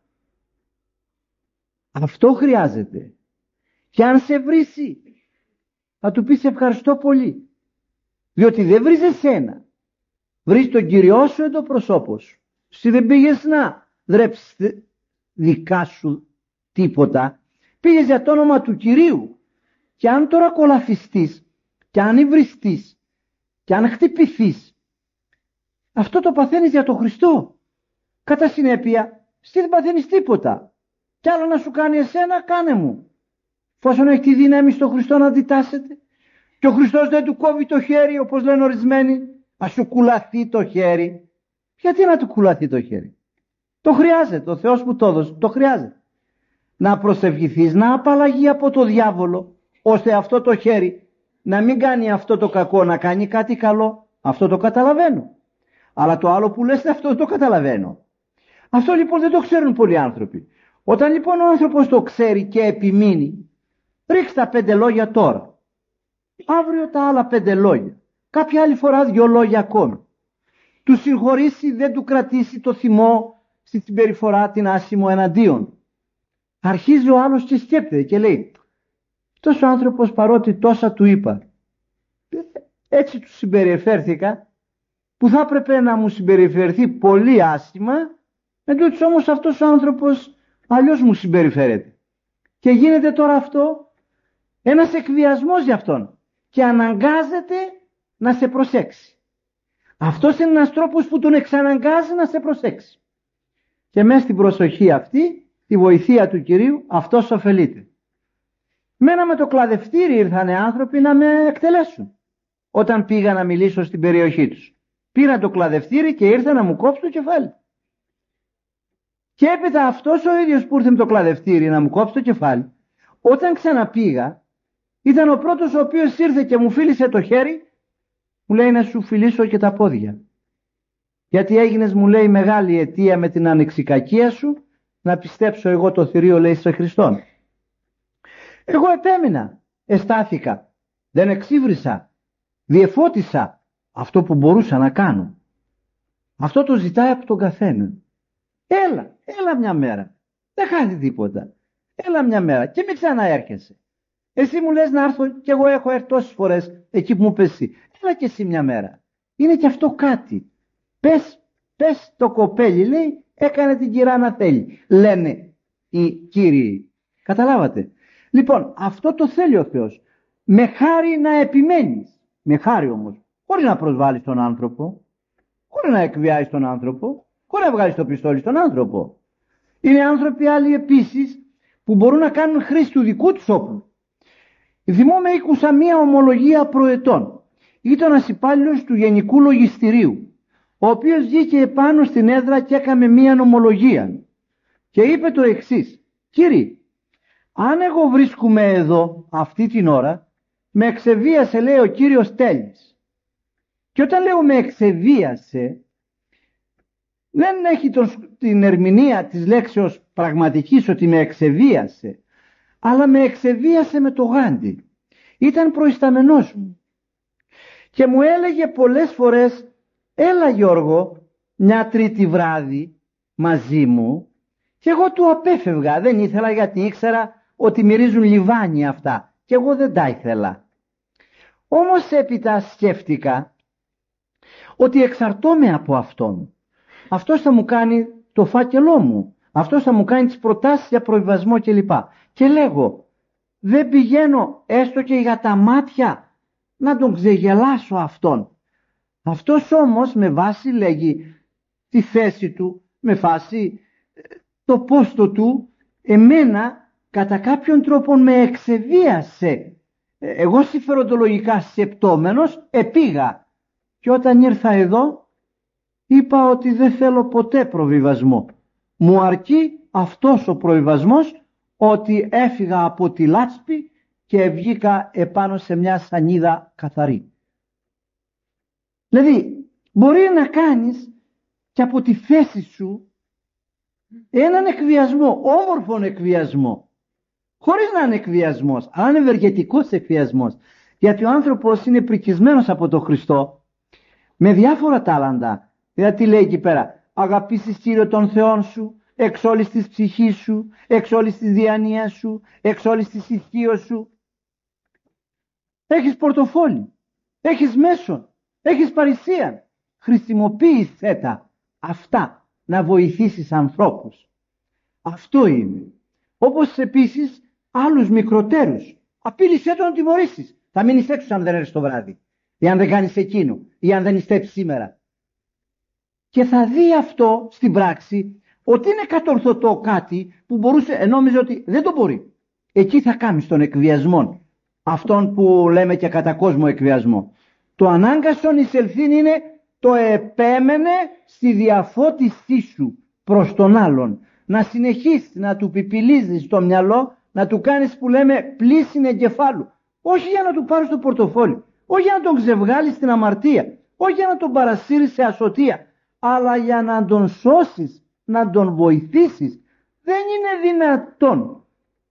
Αυτό χρειάζεται. Και αν σε βρίσει, θα του πεις ευχαριστώ πολύ. Διότι δεν βρεις εσένα. Βρεις τον Κυριό σου εν το προσώπο σου. Εσύ δεν πήγες να δρέψεις δικά σου τίποτα. Πήγες για το όνομα του Κυρίου. Και αν τώρα κολαφιστείς, και αν υβριστείς, και αν χτυπηθείς, αυτό το παθαίνεις για τον Χριστό. Κατά συνέπεια, εσύ δεν παθαίνεις τίποτα. Κι άλλο να σου κάνει εσένα, κάνε μου. Φόσον έχει τη δύναμη στον Χριστό να αντιτάσσεται. Και ο Χριστός δεν του κόβει το χέρι, όπως λένε ορισμένοι, να σου κουλαθεί το χέρι. Γιατί να του κουλαθεί το χέρι? Το χρειάζεται, ο Θεός που το έδωσε, το χρειάζεται. Να προσευχηθείς, να απαλλαγεί από το διάβολο, ώστε αυτό το χέρι να μην κάνει αυτό το κακό, να κάνει κάτι καλό. Αυτό το καταλαβαίνω. Αλλά το άλλο που λες, αυτό δεν το καταλαβαίνω. Αυτό λοιπόν δεν το ξέρουν πολλοί άνθρωποι. Όταν λοιπόν ο άνθρωπος το ξέρει και επιμείνει, ρίξ τα πέντε λόγια τώρα. Αύριο τα άλλα πέντε λόγια. Κάποια άλλη φορά δυο λόγια ακόμη. Του συγχωρήσει, δεν του κρατήσει το θυμό στη συμπεριφορά την άσημο εναντίον. Αρχίζει ο άλλος και σκέπτεται και λέει, αυτός ο άνθρωπος παρότι τόσα του είπα, έτσι του συμπεριφέρθηκα, που θα έπρεπε να μου συμπεριφερθεί πολύ άσχημα, εν τούτης όμως αυτός ο άνθρωπος αλλιώς μου συμπεριφέρεται. Και γίνεται τώρα αυτό ένας εκβιασμός για αυτόν και αναγκάζεται να σε προσέξει. Αυτός είναι ένας τρόπος που τον εξαναγκάζει να σε προσέξει. Και μέσα στην προσοχή αυτή τη βοηθεία του Κυρίου, αυτός ωφελείται. Μένα με το κλαδευτήρι ήρθανε άνθρωποι να με εκτελέσουν. Όταν πήγα να μιλήσω στην περιοχή τους, πήρα το κλαδευτήρι και ήρθα να μου κόψει το κεφάλι. Και έπειτα αυτός ο ίδιος που ήρθε με το κλαδευτήρι να μου κόψει το κεφάλι, όταν ξαναπήγα, ήταν ο πρώτος ο οποίος ήρθε και μου φίλησε το χέρι, μου λέει να σου φιλήσω και τα πόδια. Γιατί έγινες, μου λέει, μεγάλη αιτία με την ανεξικακία σου να πιστέψω εγώ το θηρίο, λέει, σε Χριστόν. Εγώ επέμεινα, εστάθηκα, δεν εξύβρισα, διεφώτισα αυτό που μπορούσα να κάνω. Αυτό το ζητάει από τον καθένα. Έλα, έλα μια μέρα, δεν χάθη τίποτα. Έλα μια μέρα και μην ξαναέρχεσαι. Εσύ μου λες να έρθω και εγώ έχω έρθει τόσες φορές εκεί που μου πες εσύ. Έλα και εσύ μια μέρα. Είναι και αυτό κάτι. Πες, πες το κοπέλι, λέει, έκανε την κυρά να θέλει. Λένε οι κύριοι. Καταλάβατε. Λοιπόν, αυτό το θέλει ο Θεός. Με χάρη να επιμένεις. Με χάρη όμως. Χωρίς να προσβάλλεις τον άνθρωπο. Χωρίς να εκβιάσεις τον άνθρωπο. Χωρίς να βγάλεις το πιστόλι στον άνθρωπο. Είναι άνθρωποι άλλοι επίσης που μπορούν να κάνουν χρήση του δικού τους όπλου. Θυμόμαι, ήκουσα μία ομολογία προετών. Ήταν ένας υπάλληλος του Γενικού Λογιστηρίου, ο οποίος βγήκε επάνω στην έδρα και έκανε μία ομολογία. Και είπε το εξής: κύριε, αν εγώ βρίσκομαι εδώ αυτή την ώρα, με εξεβίασε, λέει, ο κύριος Τέλης. Και όταν λέω με εξεβίασε, δεν έχει τον, την ερμηνεία της λέξεως πραγματικής ότι με εξεβίασε, αλλά με εξεβίασε με το γάντι. Ήταν προϊσταμενός μου και μου έλεγε πολλές φορές, έλα Γιώργο μια τρίτη βράδυ μαζί μου, και εγώ του απέφευγα. Δεν ήθελα, γιατί ήξερα ότι μυρίζουν λιβάνι αυτά και εγώ δεν τα ήθελα. Όμως έπειτα σκέφτηκα ότι εξαρτώμαι από αυτόν. Αυτός θα μου κάνει το φάκελό μου, αυτός θα μου κάνει τις προτάσεις για προβιβασμό κλπ. Και λέγω, δεν πηγαίνω έστω και για τα μάτια να τον ξεγελάσω αυτόν. Αυτός όμως με βάση, λέγει, τη θέση του, με βάση το πόστο του, εμένα κατά κάποιον τρόπο με εξεβίασε. Εγώ συμφεροντολογικά σκεπτόμενος επήγα, και όταν ήρθα εδώ είπα ότι δεν θέλω ποτέ προβιβασμό. Μου αρκεί αυτός ο προβιβασμός, ότι έφυγα από τη λάσπη και βγήκα επάνω σε μια σανίδα καθαρή. Δηλαδή μπορεί να κάνεις και από τη θέση σου έναν εκβιασμό, όμορφον εκβιασμό, χωρίς να είναι εκβιασμός, αλλά είναι ευεργετικός εκβιασμός, γιατί ο άνθρωπος είναι πρικισμένος από τον Χριστό με διάφορα τάλαντα. Δηλαδή λέει εκεί πέρα, αγαπήσεις Κύριο τον Θεόν σου εξ όλης της ψυχής σου, εξ όλης της διανοίας σου, εξ όλης της ισχύως σου. Έχεις πορτοφόλι, έχεις μέσον, έχεις παρησία. Χρησιμοποίησέ τα αυτά να βοηθήσεις ανθρώπους. Αυτό είναι. Όπως επίσης άλλους μικροτέρους. Απείλησέ τον να τιμωρήσεις. Θα μείνεις έξω αν δεν έρθεις το βράδυ, ή αν δεν κάνεις εκείνο, ή αν δεν ιστέψεις σήμερα. Και θα δει αυτό στην πράξη ότι είναι κατορθωτό κάτι που μπορούσε, νόμιζε ότι δεν το μπορεί. Εκεί θα κάνεις τον εκβιασμό, αυτόν που λέμε και κατά κόσμο εκβιασμό. Το ανάγκασον εισελθήν είναι το επέμενε στη διαφώτισή σου προς τον άλλον. Να συνεχίσεις να του πιπιλίζεις το μυαλό, να του κάνεις που λέμε πλύσιν εγκεφάλου. Όχι για να του πάρεις το πορτοφόλι, όχι για να τον ξεβγάλεις στην αμαρτία, όχι για να τον παρασύρεις σε ασωτεία, αλλά για να τον σώσεις, να τον βοηθήσεις. Δεν είναι δυνατόν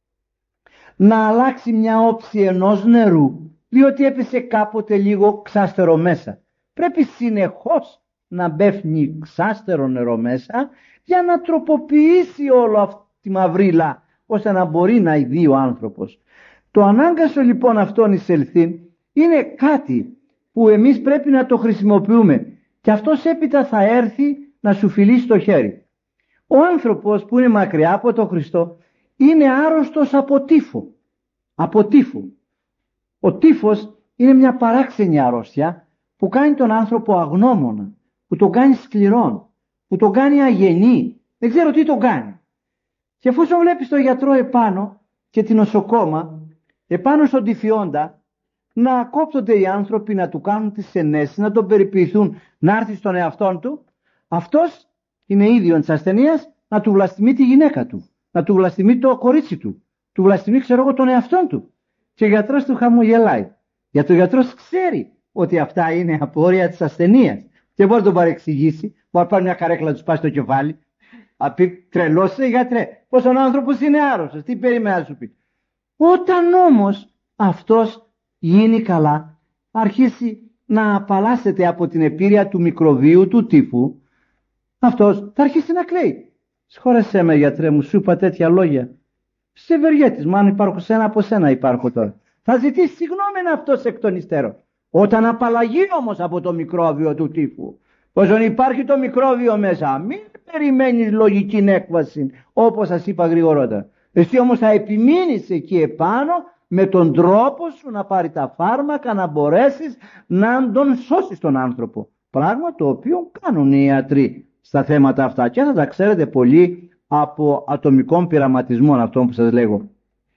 να αλλάξει μια όψη ενός νερού διότι έπεσε κάποτε λίγο ξάστερο μέσα. Πρέπει συνεχώς να μπέφνει ξάστερο νερό μέσα για να τροποποιήσει όλο αυτή τη μαυρίλα, ώστε να μπορεί να ειδεί ο άνθρωπος. Το ανάγκασο λοιπόν αυτόν εισελθήν είναι κάτι που εμείς πρέπει να το χρησιμοποιούμε, και αυτός έπειτα θα έρθει να σου φιλήσει το χέρι. Ο άνθρωπος που είναι μακριά από τον Χριστό είναι άρρωστος από τύφο. Από τύφο. Ο τύφος είναι μια παράξενη αρρώστια που κάνει τον άνθρωπο αγνώμονα, που τον κάνει σκληρόν, που τον κάνει αγενή. Δεν ξέρω τι τον κάνει. Και εφόσον βλέπεις τον γιατρό επάνω και την νοσοκόμα, επάνω στον τυφιόντα, να κόπτονται οι άνθρωποι, να του κάνουν τις ενέσεις, να τον περιποιηθούν, να έρθει στον εαυτόν του, αυτός είναι ίδιο της ασθενείας να του βλαστημεί τη γυναίκα του, να του βλαστημεί το κορίτσι του, του βλαστημεί, ξέρω εγώ, τον εαυτόν του. Και ο γιατρός του χαμογελάει. Γιατί ο γιατρός ξέρει ότι αυτά είναι απόρρια της ασθενείας. Και μπορεί να τον παρεξηγήσει, μπορεί να πάρει μια καρέκλα να του σπάσει το κεφάλι. Α πει, τρελός είσαι γιατρέ, πως ο άνθρωπος είναι άρρωστος, τι περίμενα να σου πει. Όταν όμως αυτός γίνει καλά, αρχίσει να απαλλάσσεται από την επίρρεια του μικροβίου του τύφου, αυτός θα αρχίσει να κλαίει. Συγχώρεσέ με γιατρέ μου, σου είπα τέτοια λόγια. Σε ευεργέτης, μα αν υπάρχω σένα, από σένα υπάρχω τώρα. Θα ζητήσει συγγνώμη αυτός εκ των υστέρων. Όταν απαλλαγεί όμως από το μικρόβιο του τύφου, πως υπάρχει το μικρόβιο μέσα, μην περιμένεις λογική έκβαση, όπως σας είπα γρηγορότερα. Εσύ όμως θα επιμείνεις εκεί επάνω με τον τρόπο σου να πάρει τα φάρμακα, να μπορέσεις να τον σώσεις τον άνθρωπο. Πράγμα το οποίο κάνουν οι ιατροί στα θέματα αυτά και θα τα ξέρετε πολύ από ατομικών πειραματισμών, αυτό που σας λέγω.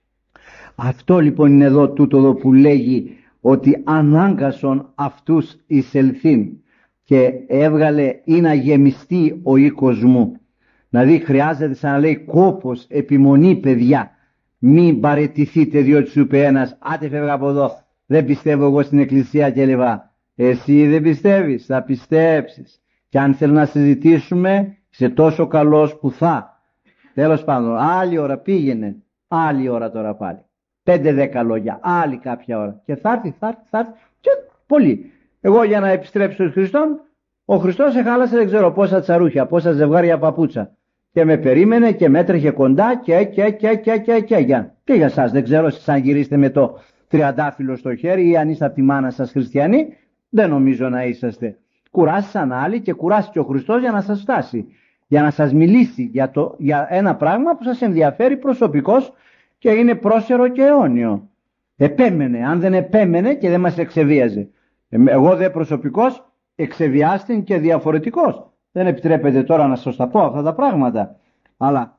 Αυτό λοιπόν είναι εδώ τούτο εδώ που λέγει ότι ανάγκασον αυτούς εισελθήν και έβγαλε ή να γεμιστεί ο οίκος μου. Δηλαδή χρειάζεται, σαν να λέει, κόπος, επιμονή, παιδιά. Μην παραιτηθείτε διότι σου είπε ένας, άτε φεύγα από εδώ, δεν πιστεύω εγώ στην εκκλησία κλπ. Εσύ δεν πιστεύεις, θα πιστέψεις. Και αν θέλει να συζητήσουμε, είσαι τόσο καλός που θα. Τέλος πάντων, άλλη ώρα πήγαινε, άλλη ώρα τώρα πάλι. Πέντε δέκα λόγια, άλλη κάποια ώρα. Και θα έρθει, θα έρθει, θα έρθει. Και πολύ. Εγώ για να επιστρέψω στον Χριστόν, ο Χριστός εχάλασε δεν ξέρω πόσα τσαρούχια, πόσα ζευγάρια παπούτσα. Και με περίμενε και μέτρεχε κοντά και και και και και και για. Και για σας δεν ξέρω εσείς αν γυρίσετε με το τριαντάφυλλο στο χέρι ή αν είστε από τη μάνα σας χριστιανοί, δεν νομίζω να είσαστε. Κουράσαν άλλοι και κουράστηκε ο Χριστός για να σας φτάσει. Για να σας μιλήσει για, το, για ένα πράγμα που σας ενδιαφέρει προσωπικώς και είναι πρόσερο και αιώνιο. Επέμενε, αν δεν επέμενε και δεν μας εξεβίαζε. Εγώ δε προσωπικώς εξεβιάστην και διαφορετικός. Δεν επιτρέπεται τώρα να σας τα πω αυτά τα πράγματα. Αλλά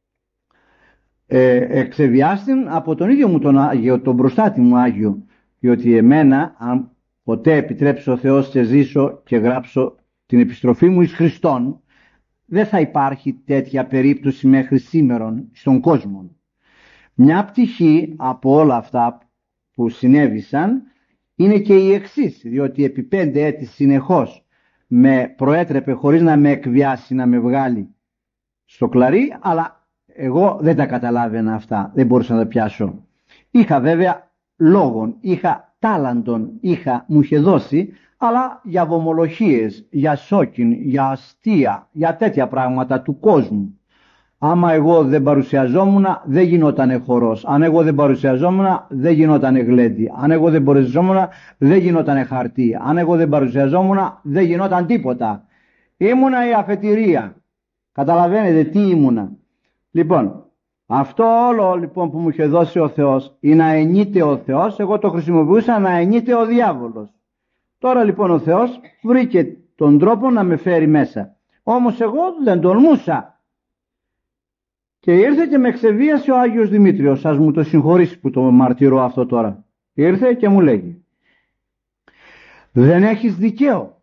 ε, εξεβιάστην από τον ίδιο μου τον Άγιο, τον μπροστάτη μου Άγιο. Διότι εμένα, αν ποτέ επιτρέψει ο Θεός και ζήσω και γράψω την επιστροφή μου εις Χριστόν, δεν θα υπάρχει τέτοια περίπτωση μέχρι σήμερον στον κόσμο. Μια πτυχή από όλα αυτά που συνέβησαν είναι και η εξής, διότι επί πέντε έτη συνεχώς με προέτρεπε χωρίς να με εκβιάσει να με βγάλει στο κλαρί, αλλά εγώ δεν τα καταλάβαινα αυτά, δεν μπορούσα να τα πιάσω. Είχα βέβαια λόγων, είχα τάλαντον, είχα, μου είχε δώσει, αλλά για βομολογίες, για σόκιν, για αστεία, για τέτοια πράγματα του κόσμου. Άμα εγώ δεν παρουσιαζόμουν, δεν γινότανε χορός. Αν εγώ δεν παρουσιαζόμουν, δεν γινότανε γλέντι. Αν εγώ δεν παρουσιαζόμουν, δεν γινότανε χαρτί. Αν εγώ δεν παρουσιαζόμουν, δεν γινόταν τίποτα. Ήμουνα η αφετηρία. Καταλαβαίνετε τι ήμουνα. Λοιπόν, αυτό όλο λοιπόν που μου είχε δώσει ο Θεός ή να ενείται ο Θεός, εγώ το χρησιμοποιούσα να ενείται ο διάβολος. Τώρα λοιπόν ο Θεός βρήκε τον τρόπο να με φέρει μέσα. Όμως εγώ δεν τολμούσα. Και ήρθε και με εξεβίασε ο Άγιος Δημήτριος. Σας μου το συγχωρήσει που το μαρτυρώ αυτό τώρα. Ήρθε και μου λέγει, δεν έχεις δικαίω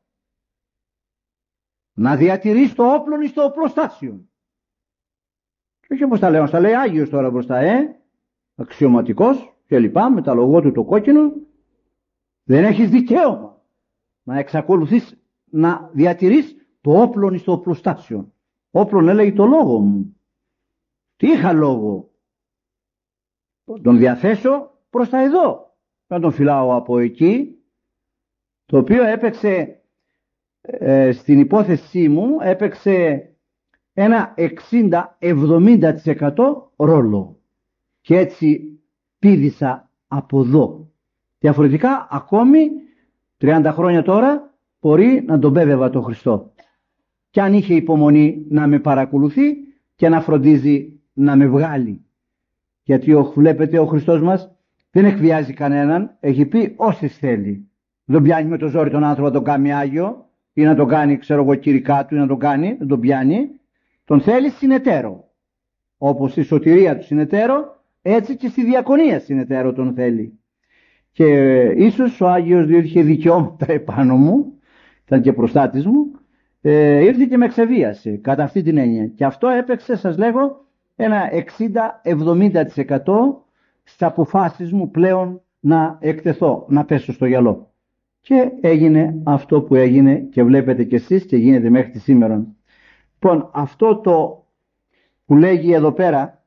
να διατηρείς το όπλον εις το οπλοστάσιο. Και όχι όπως τα λέω, στα λέει Άγιος τώρα μπροστά, ε, αξιωματικός και λοιπά, με τα λογό του το κόκκινο. Δεν έχεις δικαίωμα να εξακολουθείς να διατηρείς το όπλον εις το οπλοστάσιο. Όπλον έλεγε το λόγο μου. Τι είχα λόγο? Τον διαθέσω προς τα εδώ. Να τον φυλάω από εκεί, το οποίο έπαιξε ε, στην υπόθεσή μου, έπαιξε ένα εξήντα με εβδομήντα τοις εκατό ρόλο. Και έτσι πήδησα από εδώ. Διαφορετικά ακόμη τριάντα χρόνια τώρα μπορεί να τον πέδευα τον Χριστό. Και αν είχε υπομονή να με παρακολουθεί και να φροντίζει να με βγάλει. Γιατί ο, βλέπετε ο Χριστός μας δεν εκβιάζει κανέναν, έχει πει όσες θέλει. Δεν πιάνει με το ζόρι τον άνθρωπο να τον κάνει Άγιο ή να τον κάνει ξέρω εγώ κηρικά του ή να τον κάνει, δεν τον πιάνει. Τον θέλει συνεταίρο. Όπως η σωτηρία του συνεταίρο, έτσι και στη διακονία συνεταίρο τον θέλει. Και ίσως ο Άγιος, διότι είχε δικαιώματα επάνω μου, ήταν και προστάτης μου, ε, ήρθε και με εξεβίασε κατά αυτή την έννοια. Και αυτό έπαιξε, σας λέγω, ένα εξήντα με εβδομήντα τοις εκατό στις αποφάσεις μου πλέον να εκτεθώ, να πέσω στο γυαλό. Και έγινε αυτό που έγινε και βλέπετε κι εσείς και γίνεται μέχρι τη σήμερα. Λοιπόν, αυτό το που λέγει εδώ πέρα,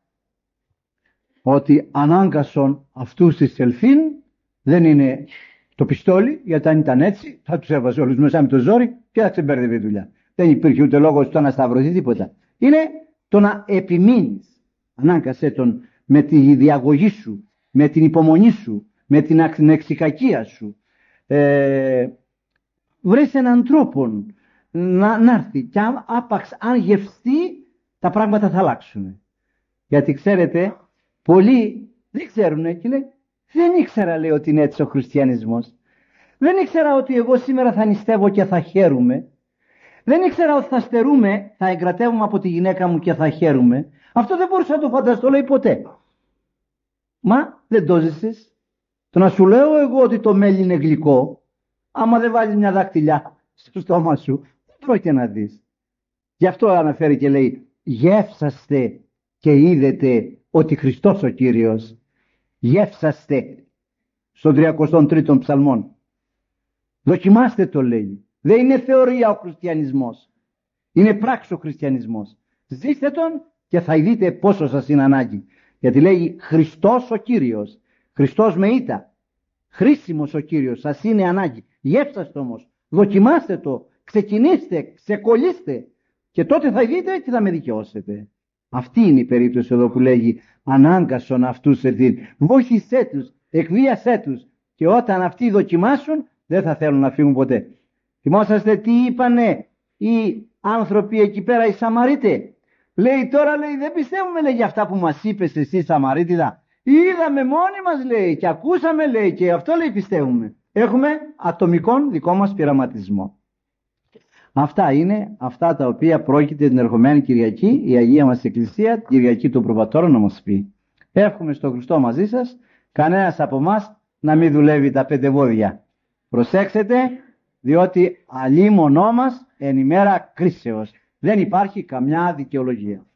ότι ανάγκασον αυτούς εις ελθύν, δεν είναι το πιστόλι, γιατί αν ήταν έτσι θα τους έβαζε όλους μέσα με το ζόρι και θα ξεμπέρδευε η δουλειά. Δεν υπήρχε ούτε λόγος το να σταυρωθεί τίποτα. Είναι το να επιμείνεις. Ανάγκασέ τον με τη διαγωγή σου, με την υπομονή σου, με την εξικακία σου. Ε, βρες έναν τρόπο να, να έρθει και αν, άπαξ, αν γευστεί τα πράγματα θα αλλάξουν. Γιατί ξέρετε, πολλοί δεν ξέρουν και λέει, δεν ήξερα, λέει, ότι είναι έτσι ο χριστιανισμός. Δεν ήξερα ότι εγώ σήμερα θα νηστεύω και θα χαίρομαι. Δεν ήξερα ότι θα στερούμε, θα εγκρατεύουμε από τη γυναίκα μου και θα χαίρομαι. Αυτό δεν μπορούσα να το φανταστώ, λέει, ποτέ. Μα δεν το ζήσεις. Το να σου λέω εγώ ότι το μέλι είναι γλυκό, άμα δεν βάλεις μια δάχτυλιά στο στόμα σου, δεν πρόκειται να δεις. Γι' αυτό αναφέρει και λέει, γεύσαστε και είδετε ότι Χριστός ο Κύριος. Γεύσαστε στον τριακοστό τρίτο ψαλμόν. Δοκιμάστε το, λέει. Δεν είναι θεωρία ο χριστιανισμός. Είναι πράξη ο χριστιανισμός. Ζήστε τον και θα δείτε πόσο σας είναι ανάγκη. Γιατί λέει Χριστός ο Κύριος. Χριστός με ήττα. Χρήσιμος ο Κύριος. Σας είναι ανάγκη. Γεύσαστε όμως. Δοκιμάστε το. Ξεκινήστε. Ξεκολλήστε. Και τότε θα δείτε και θα με δικαιώσετε. Αυτή είναι η περίπτωση εδώ που λέγει ανάγκασον αυτούς ερθήν. Βοήθησέ τους. Εκβίασέ τους. Και όταν αυτοί δοκιμάσουν δεν θα θέλουν να φύγουν ποτέ. Θυμόσαστε τι είπανε οι άνθρωποι εκεί πέρα, οι Σαμαρίτε. Λέει τώρα, λέει, δεν πιστεύουμε, λέει, για αυτά που μας είπες εσύ, Σαμαρίτιδα. Είδαμε μόνοι μας, λέει, και ακούσαμε, λέει, και αυτό, λέει, πιστεύουμε. Έχουμε ατομικόν δικό μας πειραματισμό. Αυτά είναι αυτά τα οποία πρόκειται την ερχομένη Κυριακή η Αγία μας Εκκλησία, την Κυριακή των Προβατώρων, να μας πει. Εύχομαι στον Χριστό μαζί σας, κανένας από εμάς να μην δουλεύει τα πέντε βόδια. Προσέξτε, διότι αλλήμωνό μας εν ημέρα κρίσεως. Δεν υπάρχει καμιά δικαιολογία.